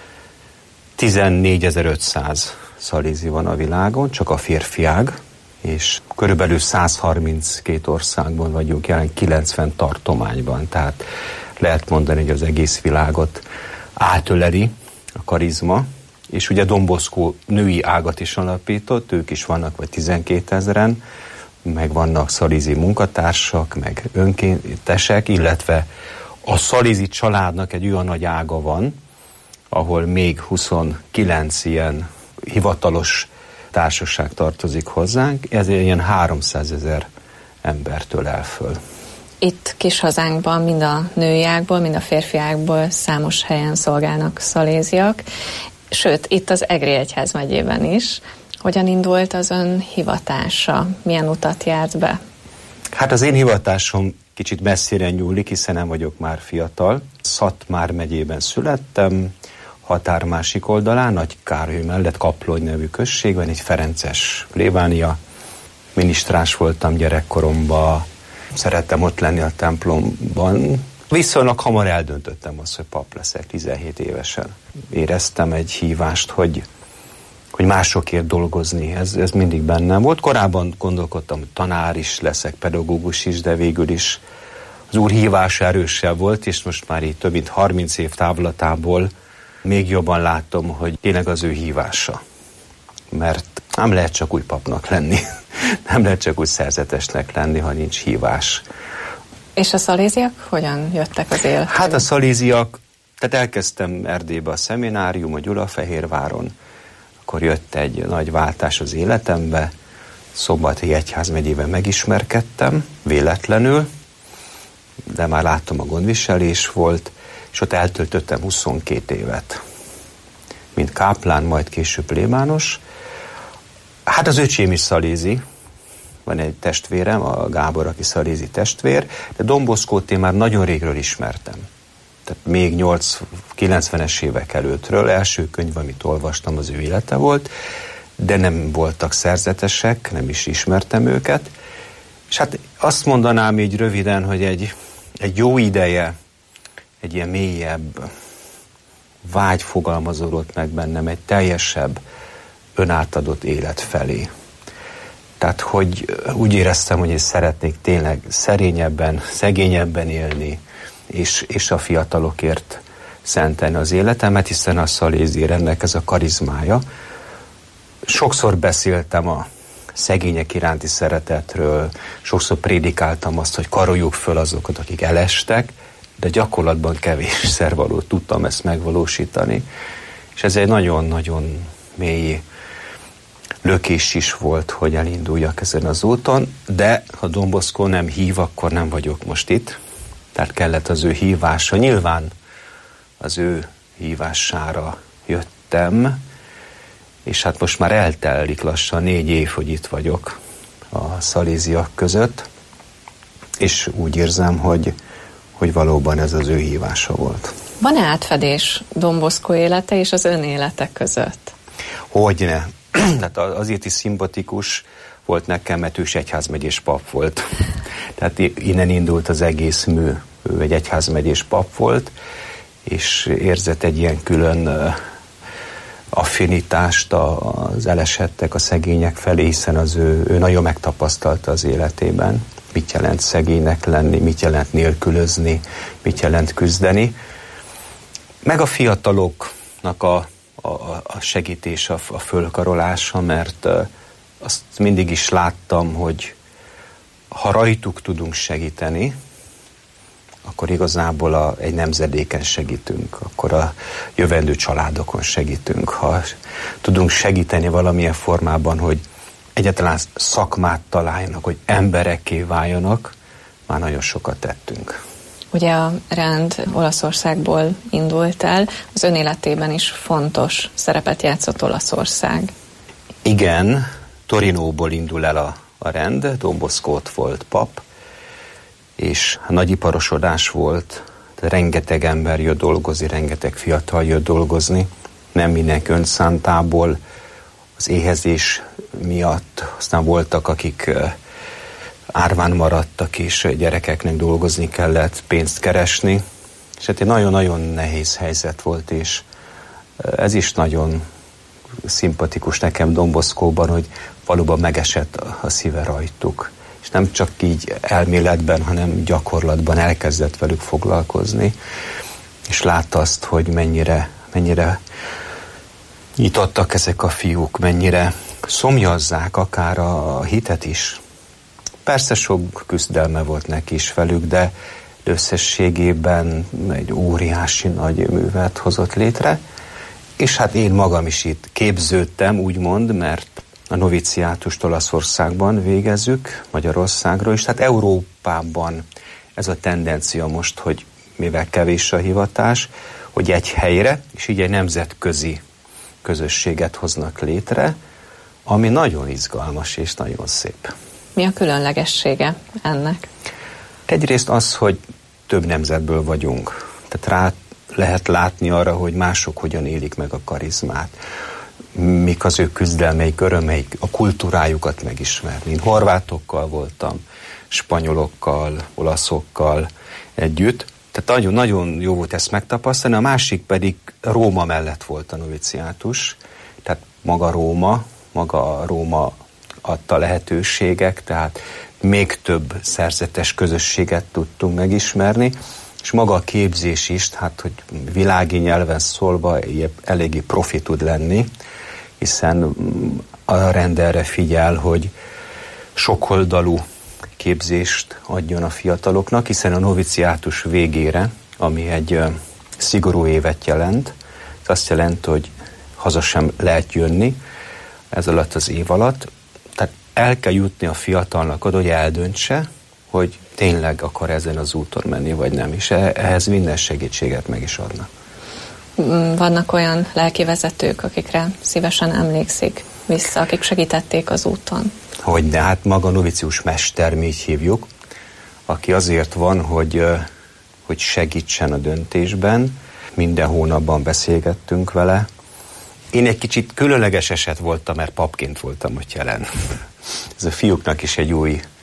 tizennégyezer-ötszáz szalézi van a világon, csak a férfi ág, és körülbelül száz harminckét országban vagyunk, jelen kilencven tartományban, tehát lehet mondani, hogy az egész világot átöleli a karizma, és ugye Don Bosco női ágat is alapított, ők is vannak, vagy tizenkétezren, meg vannak szalézi munkatársak, meg önkéntesek, illetve a szalézi családnak egy olyan nagy ága van, ahol még huszonkilenc ilyen hivatalos társaság tartozik hozzánk, ez ilyen háromszázezer embertől el föl. Itt kis hazánkban mind a női ágból, mind a férfi ágból számos helyen szolgálnak szaléziak, sőt, itt az Egri egyházmegyében is. Hogyan indult az ön hivatása? Milyen utat járt be? Hát az én hivatásom kicsit messzire nyúlik, hiszen nem vagyok már fiatal. Szatmár megyében születtem, határ másik oldalán, Nagy Károly mellett Kaplony nevű községben, egy ferences plébánia. Minisztráns voltam gyerekkoromban, szerettem ott lenni a templomban. Viszonylag hamar eldöntöttem azt, hogy pap leszek, tizenhét évesen. Éreztem egy hívást, hogy, hogy másokért dolgozni, ez, ez mindig bennem volt. Korábban gondolkodtam, hogy tanár is leszek, pedagógus is, de végül is az Úr hívása erősebb volt, és most már így több mint harminc év távlatából még jobban látom, hogy tényleg az ő hívása. Mert nem lehet csak úgy papnak lenni, nem lehet csak úgy szerzetesnek lenni, ha nincs hívás. És a szaléziak hogyan jöttek az életbe? Hát a szaléziak, tehát elkezdtem Erdélybe a szeminárium, a Gyulafehérváron, akkor jött egy nagy váltás az életembe, Szombathelyi egyházmegyében megismerkedtem, véletlenül, de már láttam, a gondviselés volt, és ott eltöltöttem huszonkét évet. Mint káplán, majd később plébános. Hát az öcsém is szalézi, van egy testvérem, a Gábor, aki szalézi testvér, de Don Boscót én már nagyon régről ismertem. Tehát még nyolcvan-kilencvenes évek előttről, első könyv, amit olvastam, az ő élete volt, de nem voltak szerzetesek, nem is ismertem őket, és És hát azt mondanám így röviden, hogy egy, egy jó ideje, egy ilyen mélyebb vágy fogalmazódott meg bennem, egy teljesebb, önátadott élet felé. Tehát, hogy úgy éreztem, hogy én szeretnék tényleg szerényebben, szegényebben élni, és, és a fiatalokért szentelni az életemet, hiszen a Szalézi rendnek ez a karizmája. Sokszor beszéltem a szegények iránti szeretetről, sokszor prédikáltam azt, hogy karoljuk föl azokat, akik elestek, de gyakorlatban kevésszer való tudtam ezt megvalósítani. És ez egy nagyon-nagyon mély lökés is volt, hogy elinduljak ezen az úton, de ha Don Bosco nem hív, akkor nem vagyok most itt. Tehát kellett az ő hívása. Nyilván az ő hívására jöttem, és hát most már eltelik lassan négy év, hogy itt vagyok a szaléziak között, és úgy érzem, hogy, hogy valóban ez az ő hívása volt. Van-e átfedés Don Bosco élete és az ön élete között? Hogyne. Tehát azért is szimpatikus volt nekem, mert ő is egyházmegyés pap volt. Tehát innen indult az egész mű. Ő egy egyházmegyés pap volt, és érzett egy ilyen külön affinitást az elesettek, a szegények felé, hiszen az ő, ő nagyon megtapasztalta az életében, mit jelent szegénynek lenni, mit jelent nélkülözni, mit jelent küzdeni. Meg a fiataloknak a, a, a segítés, a, a fölkarolása, mert azt mindig is láttam, hogy ha rajtuk tudunk segíteni, akkor igazából a, egy nemzedéken segítünk, akkor a jövendő családokon segítünk. Ha tudunk segíteni valamilyen formában, hogy egyáltalán szakmát találjanak, hogy emberekké váljanak, már nagyon sokat tettünk. Ugye a rend Olaszországból indult el, az ön életében is fontos szerepet játszott Olaszország. Igen, Torinóból indul el a, a rend, Don Bosco ott volt pap, és nagyiparosodás volt, rengeteg ember jött dolgozni, rengeteg fiatal jött dolgozni, nem mindenki önszántából, az éhezés miatt, aztán voltak, akik árván maradtak, és gyerekeknek dolgozni kellett, pénzt keresni, és hát egy nagyon-nagyon nehéz helyzet volt, és ez is nagyon szimpatikus nekem Don Boscóban, hogy valóban megesett a szíve rajtuk. És nem csak így elméletben, hanem gyakorlatban elkezdett velük foglalkozni, és látta azt, hogy mennyire, mennyire nyitottak ezek a fiúk, mennyire szomjazzák akár a hitet is. Persze sok küzdelme volt neki is velük, de összességében egy óriási nagy művet hozott létre, és hát én magam is itt képződtem, úgymond, mert a noviciátust Olaszországban végezzük, Magyarországról is, tehát Európában ez a tendencia most, hogy mivel kevés a hivatás, hogy egy helyre, és így egy nemzetközi közösséget hoznak létre, ami nagyon izgalmas és nagyon szép. Mi a különlegessége ennek? Egyrészt az, hogy több nemzetből vagyunk. Tehát rá lehet látni arra, hogy mások hogyan élik meg a karizmát, mik az ő küzdelmeik, örömeik, a kultúrájukat megismerni. Én horvátokkal voltam, spanyolokkal, olaszokkal együtt, tehát nagyon, nagyon jó volt ezt megtapasztalni. A másik pedig Róma mellett volt a noviciátus, tehát maga Róma, maga Róma adta lehetőségek, tehát még több szerzetes közösséget tudtunk megismerni, és maga a képzés is, hát hogy világi nyelven szólva eléggé profi tud lenni, hiszen a rend erre figyel, hogy sokoldalú képzést adjon a fiataloknak, hiszen a noviciátus végére, ami egy szigorú évet jelent, ez azt jelenti, hogy haza sem lehet jönni ez alatt az év alatt, tehát el kell jutni a fiatalnak oda, hogy eldöntse, hogy tényleg akar ezen az úton menni, vagy nem, és ehhez minden segítséget meg is adnak. Vannak olyan lelkivezetők, akikre szívesen emlékszik vissza, akik segítették az úton? Hogy de hát maga novicius mester, mi így hívjuk, aki azért van, hogy, hogy segítsen a döntésben. Minden hónapban beszélgettünk vele. Én egy kicsit különleges eset voltam, mert papként voltam ott jelen. Ez a fiúknak is egy új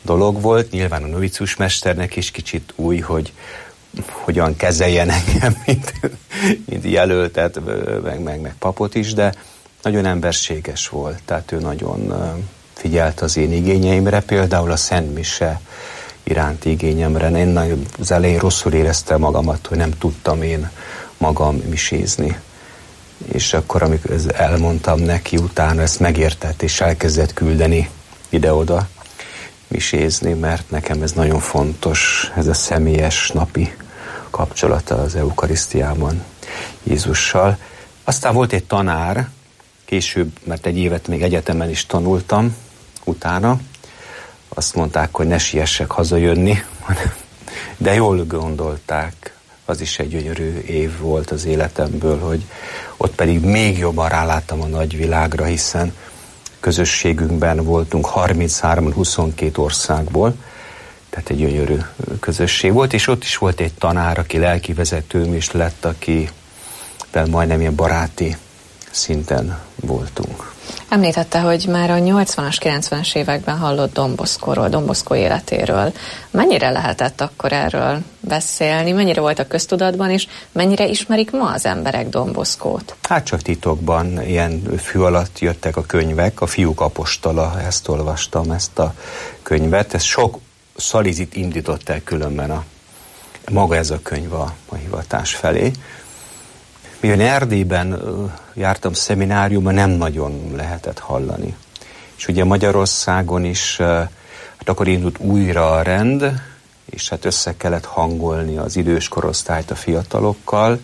dolog volt. Nyilván a novicusmesternek is kicsit új, hogy hogyan kezeljen engem, mint, mint jelöltet, meg, meg, meg papot is, de nagyon emberséges volt. Tehát ő nagyon figyelt az én igényeimre, például a Szent Mise iránti igényemre. Én az elején rosszul éreztem magamat, hogy nem tudtam én magam misézni. És akkor, amikor elmondtam neki, utána ezt megértett, és elkezdett küldeni ide-oda misézni, mert nekem ez nagyon fontos, ez a személyes napi kapcsolata az eukarisztiában Jézussal. Aztán volt egy tanár, később, mert egy évet még egyetemen is tanultam utána, azt mondták, hogy ne siessek hazajönni, de jól gondolták, az is egy gyönyörű év volt az életemből, hogy ott pedig még jobban ráláttam a nagyvilágra, hiszen közösségünkben voltunk harminchárom huszonkét országból, tehát egy gyönyörű közösség volt, és ott is volt egy tanár, aki lelkivezetőm is lett, akivel majdnem ilyen baráti szinten voltunk. Említette, hogy már a nyolcvanas, kilencvenes években hallott Don Boscóról, Don Bosco életéről. Mennyire lehetett akkor erről beszélni? Mennyire volt a köztudatban, és mennyire ismerik ma az emberek Don Boscót? Hát csak titokban, ilyen fű alatt jöttek a könyvek, a Fiúk apostola, ezt olvastam, ezt a könyvet. Ez sok szalizit indított el különben a, maga ez a könyv a, a hivatás felé. Mivel Erdélyben jártam szemináriumban, nem nagyon lehetett hallani. És ugye Magyarországon is, hát akkor indult újra a rend, és hát össze kellett hangolni az idős korosztályt a fiatalokkal.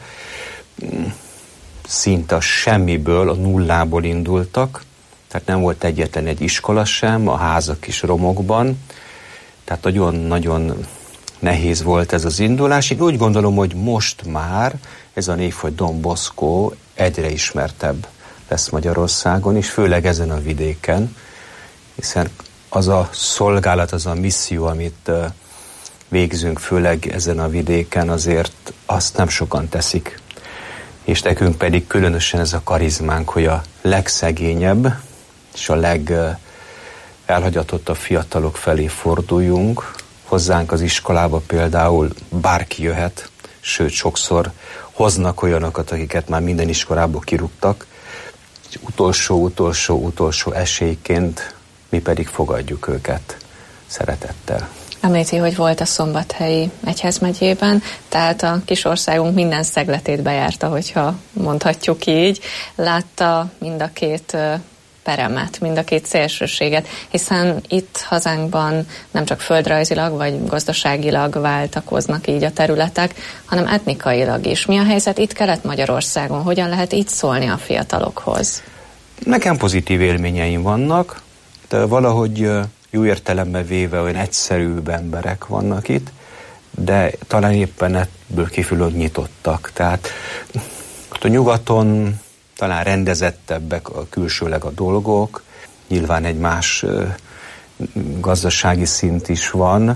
Szinte a semmiből, a nullából indultak, tehát nem volt egyetlen egy iskola sem, a házak is romokban, tehát nagyon-nagyon nehéz volt ez az indulás. Én úgy gondolom, hogy most már ez a név, hogy Don Bosco egyre ismertebb lesz Magyarországon, és főleg ezen a vidéken, hiszen az a szolgálat, az a misszió, amit végzünk, főleg ezen a vidéken, azért azt nem sokan teszik. És nekünk pedig különösen ez a karizmánk, hogy a legszegényebb és a legelhagyatottabb fiatalok felé forduljunk. Hozzánk az iskolába például bárki jöhet, sőt sokszor hoznak olyanokat, akiket már minden iskolából kirúgtak, és utolsó, utolsó, utolsó esélyként mi pedig fogadjuk őket szeretettel. Említi, hogy volt a Szombathelyi egyházmegyében, tehát a kis országunk minden szegletét bejárta, hogyha mondhatjuk így. Látta mind a két peremet, mind a két szélsőséget, hiszen itt hazánkban nem csak földrajzilag vagy gazdaságilag váltakoznak így a területek, hanem etnikailag is. Mi a helyzet itt Kelet-Magyarországon? Hogyan lehet így szólni a fiatalokhoz? Nekem pozitív élményeim vannak, de valahogy jó értelemben véve olyan egyszerűbb emberek vannak itt, de talán éppen ebből kívül nyitottak. Tehát a nyugaton talán rendezettebbek a külsőleg a dolgok, nyilván egy más gazdasági szint is van,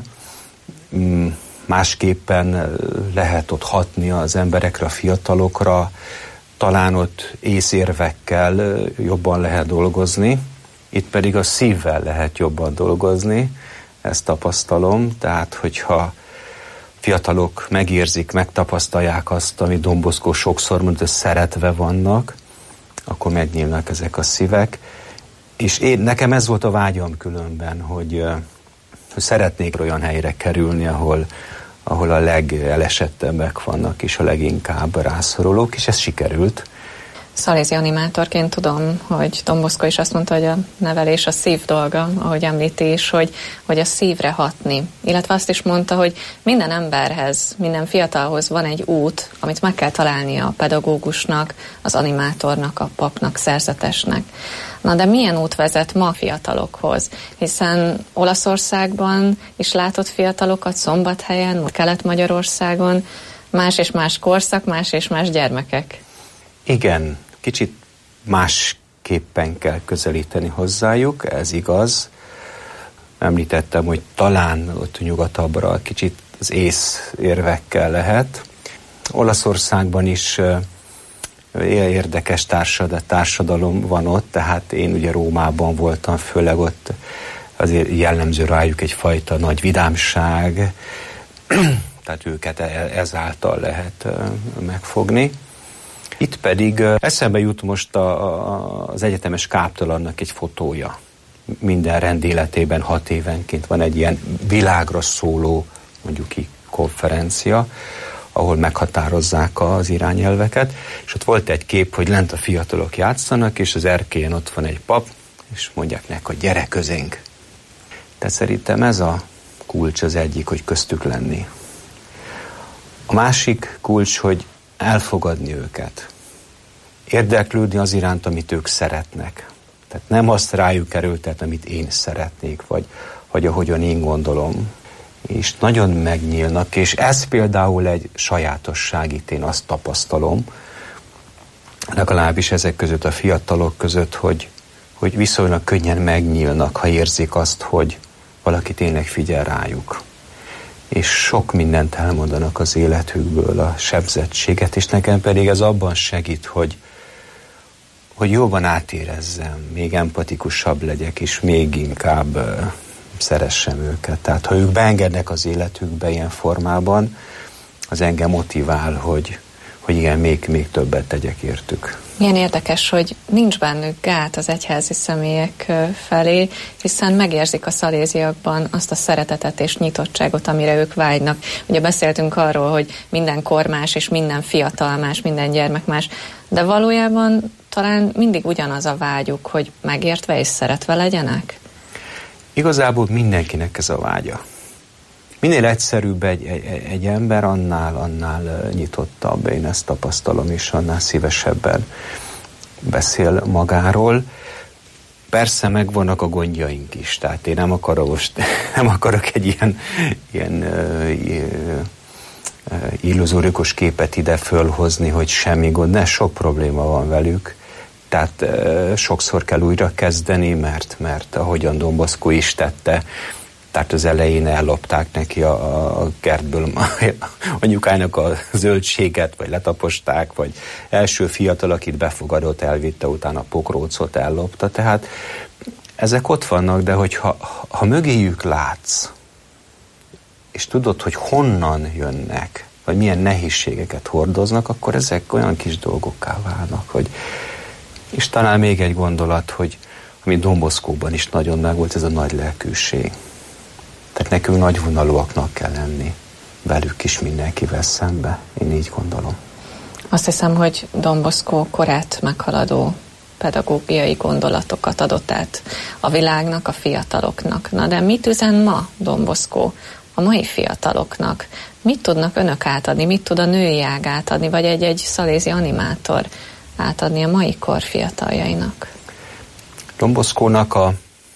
másképpen lehet ott hatni az emberekre, a fiatalokra, talán ott észérvekkel jobban lehet dolgozni, itt pedig a szívvel lehet jobban dolgozni, ezt tapasztalom, tehát hogyha fiatalok megérzik, megtapasztalják azt, amit Don Bosco sokszor mondta, szeretve vannak, akkor megnyílnak ezek a szívek. És én, nekem ez volt a vágyam különben, hogy, hogy szeretnék olyan helyre kerülni, ahol, ahol a legelesettebbek vannak, és a leginkább rászorulók, és ez sikerült. Szalézi animátorként tudom, hogy Don Bosco is azt mondta, hogy a nevelés a szív dolga, ahogy említi is, hogy, hogy a szívre hatni. Illetve azt is mondta, hogy minden emberhez, minden fiatalhoz van egy út, amit meg kell találnia a pedagógusnak, az animátornak, a papnak, szerzetesnek. Na de milyen út vezet ma a fiatalokhoz? Hiszen Olaszországban is látott fiatalokat, Szombathelyen, Kelet-Magyarországon, más és más korszak, más és más gyermekek. Igen, kicsit másképpen kell közelíteni hozzájuk, ez igaz. Említettem, hogy talán ott nyugatabbra kicsit az észérvekkel lehet. Olaszországban is érdekes társadalom van ott, tehát én ugye Rómában voltam, főleg ott azért jellemző rájuk egyfajta nagy vidámság, tehát őket ezáltal lehet megfogni. Itt pedig eszembe jut most a, a, az egyetemes káptalannak egy fotója. Minden rendéletében hat évenként van egy ilyen világra szóló, mondjuk ki, konferencia, ahol meghatározzák az irányelveket, és ott volt egy kép, hogy lent a fiatalok játszanak, és az erkélyen ott van egy pap, és mondják neki, hogy gyere közénk. Tehát szerintem ez a kulcs az egyik, hogy köztük lenni. A másik kulcs, hogy elfogadni őket. Érdeklődni az iránt, amit ők szeretnek. Tehát nem azt rájuk erőltet, amit én szeretnék, vagy, vagy ahogyan én gondolom. És nagyon megnyílnak, és ez például egy sajátosság, itt én azt tapasztalom, legalábbis ezek között, a fiatalok között, hogy, hogy viszonylag könnyen megnyílnak, ha érzik azt, hogy valaki tényleg figyel rájuk. És sok mindent elmondanak az életükből, a sebzettséget, és nekem pedig ez abban segít, hogy, hogy jobban átérezzem, még empatikusabb legyek, és még inkább uh, szeressem őket. Tehát ha ők beengednek az életükbe ilyen formában, az engem motivál, hogy, hogy igen, még, még többet tegyek értük. Milyen érdekes, hogy nincs bennük gát az egyházi személyek felé, hiszen megérzik a szaléziakban azt a szeretetet és nyitottságot, amire ők vágynak. Ugye beszéltünk arról, hogy minden kor más, és minden fiatal más, minden gyermek más, de valójában talán mindig ugyanaz a vágyuk, hogy megértve és szeretve legyenek? Igazából mindenkinek ez a vágya. Minél egyszerűbb egy, egy, egy ember, annál, annál nyitottabb, én ezt tapasztalom, és annál szívesebben beszél magáról. Persze megvannak a gondjaink is, tehát én nem akarok, most, nem akarok egy ilyen, ilyen uh, uh, illuzórikus képet ide fölhozni, hogy semmi gond, ne, sok probléma van velük. Tehát uh, sokszor kell újra kezdeni, mert, mert ahogyan Don Bosco is tette, tehát az elején ellopták neki a, a kertből anyukának a zöldséget, vagy letaposták, vagy első fiatal, akit befogadott, elvitte, utána a pokrócot ellopta. Tehát ezek ott vannak, de hogyha ha mögéjük látsz, és tudod, hogy honnan jönnek, vagy milyen nehézségeket hordoznak, akkor ezek olyan kis dolgokká válnak, hogy és talán még egy gondolat, hogy ami Don Boscóban is nagyon megvolt, ez a nagy lelkűség. Tehát nekünk nagyvonalúaknak kell lenni, velük is mindenkivel szembe. Én így gondolom. Azt hiszem, hogy Don Bosco korát meghaladó pedagógiai gondolatokat adott át a világnak, a fiataloknak. Na de mit üzen ma Don Bosco a mai fiataloknak? Mit tudnak önök átadni? Mit tud a női ág átadni? Vagy egy-egy szalézi animátor átadni a mai kor fiataljainak? Don Boscónak a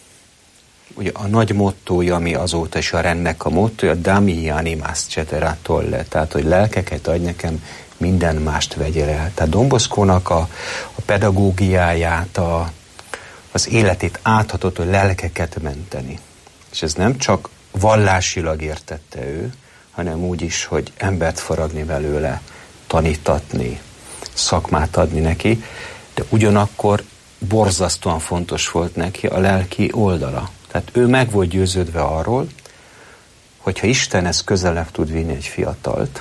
ugye a nagy mottója, ami azóta is a rendnek a mottója, dami animas cetera tolle, tehát hogy lelkeket adj nekem, minden mást vegyél el. Tehát Don Boscónak a, a pedagógiáját, a, az életét áthatott, hogy lelkeket menteni. És ez nem csak vallásilag értette ő, hanem úgy is, hogy embert faragni belőle, tanítatni, szakmát adni neki, de ugyanakkor borzasztóan fontos volt neki a lelki oldala. Tehát ő meg volt győződve arról, hogyha Isten ezt közelebb tud vinni egy fiatalt,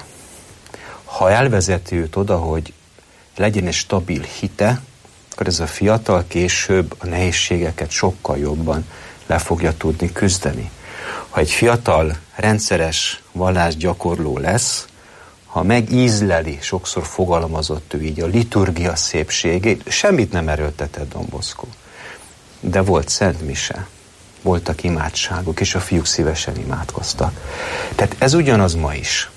ha elvezeti őt oda, hogy legyen egy stabil hite, akkor ez a fiatal később a nehézségeket sokkal jobban le fogja tudni küzdeni. Ha egy fiatal rendszeres vallásgyakorló lesz, ha megízleli, sokszor fogalmazott ő így a liturgia szépségét, semmit nem erőltetett Don Bosco. De volt Szent Mise, voltak imádságok, és a fiúk szívesen imádkoztak. Tehát ez ugyanaz ma is.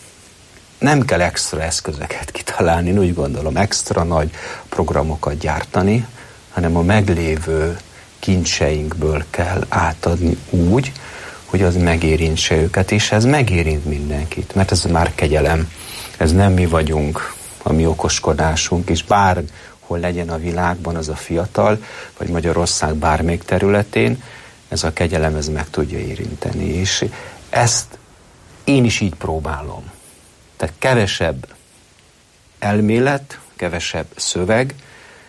Nem kell extra eszközöket kitalálni, én úgy gondolom, extra nagy programokat gyártani, hanem a meglévő kincseinkből kell átadni úgy, hogy az megérintse őket, és ez megérint mindenkit, mert ez már kegyelem. Ez nem mi vagyunk, a mi okoskodásunk, és bárhol legyen a világban az a fiatal, vagy Magyarország bármelyik területén, ez a kegyelem, ez meg tudja érinteni. És ezt én is így próbálom. Tehát kevesebb elmélet, kevesebb szöveg,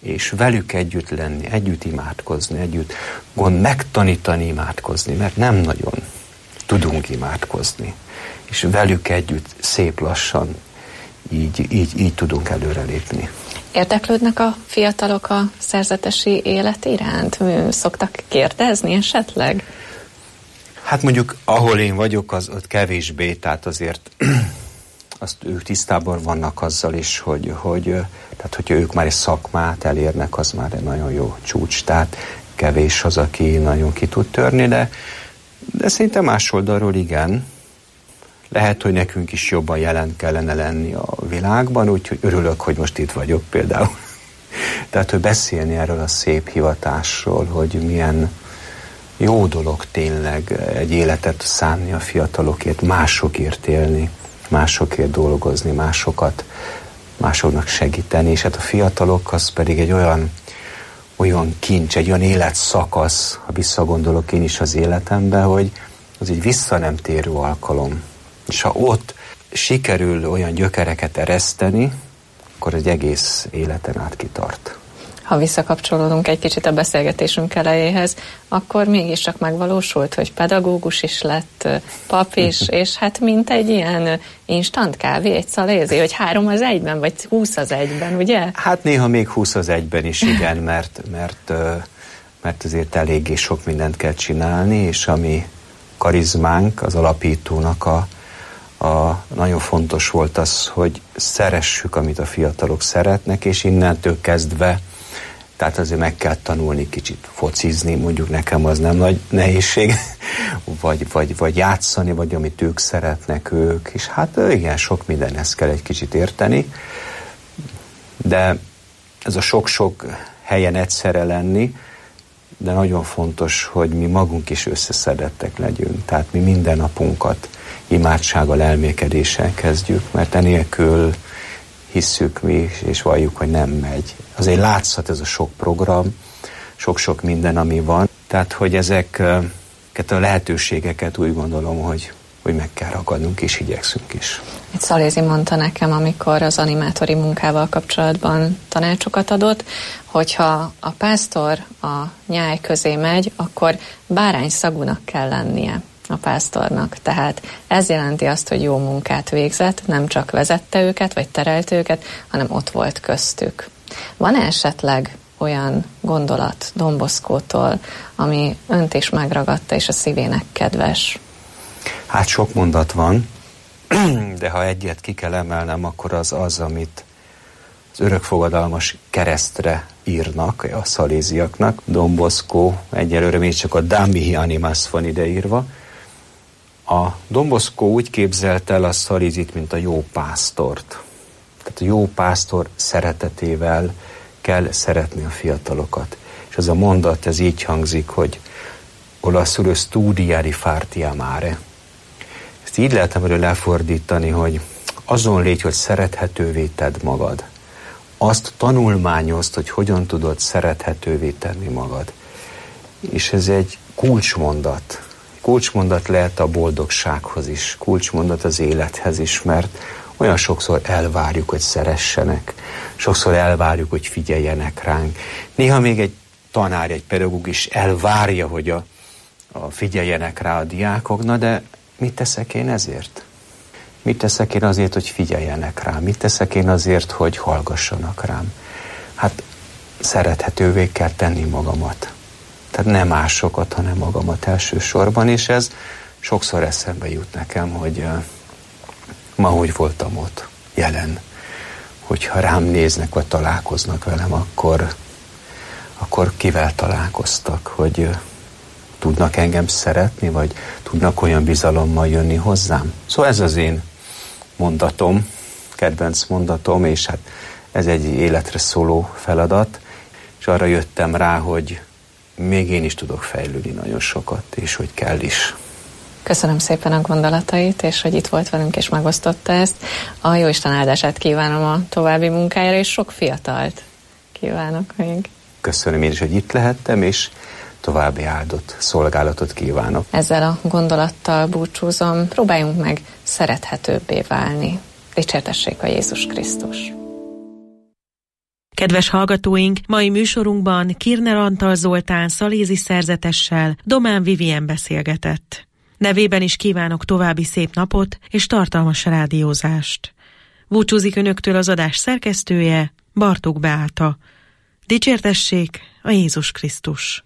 és velük együtt lenni, együtt imádkozni, együtt gond megtanítani imádkozni, mert nem nagyon tudunk imádkozni. És velük együtt szép lassan így, így, így tudunk előrelépni. Érdeklődnek a fiatalok a szerzetesi élet iránt? Szoktak kérdezni esetleg? Hát mondjuk, ahol én vagyok, az ott kevésbé, tehát azért azt ők tisztában vannak azzal is, hogy, hogy tehát hogyha ők már egy szakmát elérnek, az már egy nagyon jó csúcs, tehát kevés az, aki nagyon ki tud törni, de, de szerintem más oldalról igen. Lehet, hogy nekünk is jobban jelen kellene lenni a világban, úgyhogy örülök, hogy most itt vagyok például. Tehát, hogy beszélni erről a szép hivatásról, hogy milyen jó dolog tényleg egy életet szánni a fiatalokért, másokért élni, másokért dolgozni, másokat, másoknak segíteni, és hát a fiatalok az pedig egy olyan, olyan kincs, egy olyan életszakasz, ha visszagondolok én is az életembe, hogy az egy vissza nem térő alkalom. És ha ott sikerül olyan gyökereket ereszteni, akkor egy egész életen át kitart. Ha visszakapcsolódunk egy kicsit a beszélgetésünk elejéhez, akkor mégiscsak megvalósult, hogy pedagógus is lett, pap is, és hát mint egy ilyen instant kávé, egy szalézi, hogy három az egyben, vagy húsz az egyben, ugye? Hát néha még húsz az egyben is, igen, mert, mert, mert azért eléggé sok mindent kell csinálni, és ami karizmánk, az alapítónak a A, nagyon fontos volt az, hogy szeressük, amit a fiatalok szeretnek, és innentől kezdve, tehát azért meg kell tanulni kicsit focizni, mondjuk nekem az nem nagy nehézség, vagy, vagy, vagy játszani, vagy amit ők szeretnek ők, és hát igen, sok mindenhez kell egy kicsit érteni, de ez a sok-sok helyen egyszerre lenni, de nagyon fontos, hogy mi magunk is összeszedettek legyünk, tehát mi minden napunkat imádsággal, elmékedéssel kezdjük, mert enélkül hisszük mi, és valljuk, hogy nem megy. Azért látszhat ez a sok program, sok-sok minden, ami van, tehát, hogy ezeket a lehetőségeket úgy gondolom, hogy, hogy meg kell ragadnunk, és igyekszünk is. Itt Szalézi mondta nekem, amikor az animátori munkával kapcsolatban tanácsokat adott, hogyha a pásztor a nyáj közé megy, akkor bárányszagúnak kell lennie a pásztornak. Tehát ez jelenti azt, hogy jó munkát végzett, nem csak vezette őket, vagy terelte őket, hanem ott volt köztük. Van esetleg olyan gondolat Don Boscótól, ami önt is megragadta, és a szívének kedves? Hát sok mondat van, de ha egyet ki kell emelnem, akkor az az, amit az örökfogadalmas keresztre írnak a szaléziaknak. Don Bosco egyelőre még csak a Da mihi animas van ideírva. A Don Bosco úgy képzelt el a szalézit, mint a jó pásztort. Tehát a jó pásztor szeretetével kell szeretni a fiatalokat. És ez a mondat, ez így hangzik, hogy olaszul studiare farti amare. Ezt így lehet ebből lefordítani, hogy azon légy, hogy szerethetővé tedd magad. Azt tanulmányozd, hogy hogyan tudod szerethetővé tenni magad. És ez egy kulcsmondat. Kulcsmondat lehet a boldogsághoz is, kulcsmondat az élethez is, mert olyan sokszor elvárjuk, hogy szeressenek, sokszor elvárjuk, hogy figyeljenek ránk. Néha még egy tanár, egy pedagógus elvárja, hogy a, a figyeljenek rá a diákok, na de mit teszek én ezért? Mit teszek én azért, hogy figyeljenek rám? Mit teszek én azért, hogy hallgassanak rám? Hát szerethetővé kell tenni magamat. Tehát nem másokat, hanem magamat elsősorban, és ez sokszor eszembe jut nekem, hogy uh, ma hogy voltam ott, jelen. Hogyha rám néznek, vagy találkoznak velem, akkor, akkor kivel találkoztak, hogy uh, tudnak engem szeretni, vagy tudnak olyan bizalommal jönni hozzám. Szóval ez az én mondatom, kedvenc mondatom, és hát ez egy életre szóló feladat, és arra jöttem rá, hogy még én is tudok fejlődni nagyon sokat, és hogy kell is. Köszönöm szépen a gondolatait, és hogy itt volt velünk, és megosztotta ezt. A Jóisten áldását kívánom a további munkájára, és sok fiatalt kívánok még. Köszönöm én is, hogy itt lehettem, és további áldott szolgálatot kívánok. Ezzel a gondolattal búcsúzom, próbáljunk meg szerethetőbbé válni. Dicsértessék a Jézus Krisztus! Kedves hallgatóink, mai műsorunkban Kirner Antal Zoltán szalézi szerzetessel Domán Vivien beszélgetett. Nevében is kívánok további szép napot és tartalmas rádiózást. Búcsúzik önöktől az adás szerkesztője, Bartók Beáta. Dicsértessék a Jézus Krisztus!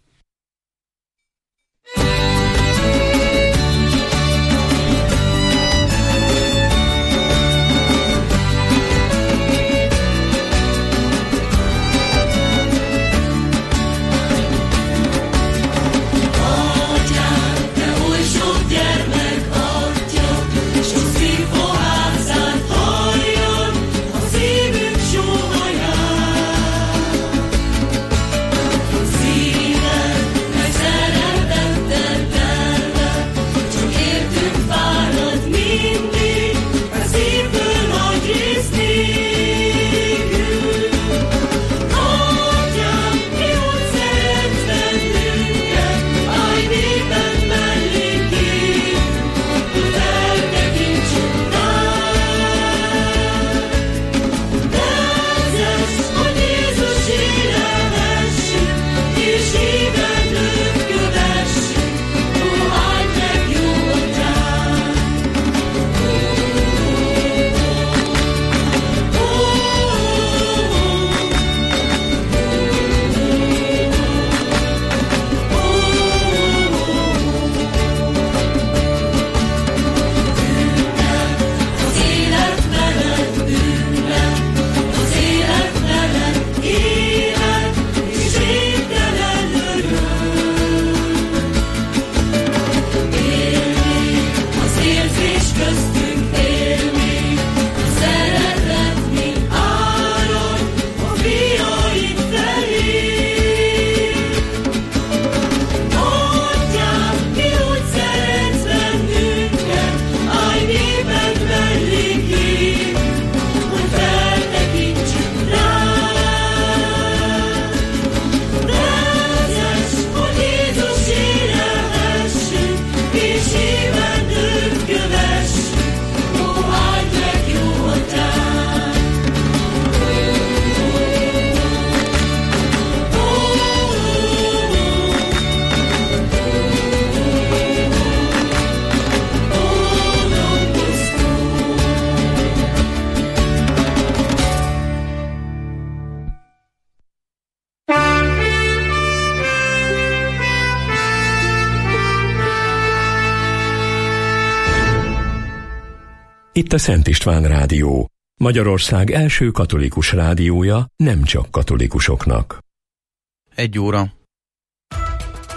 Itt a Szent István Rádió, Magyarország első katolikus rádiója nem csak katolikusoknak. Egy óra,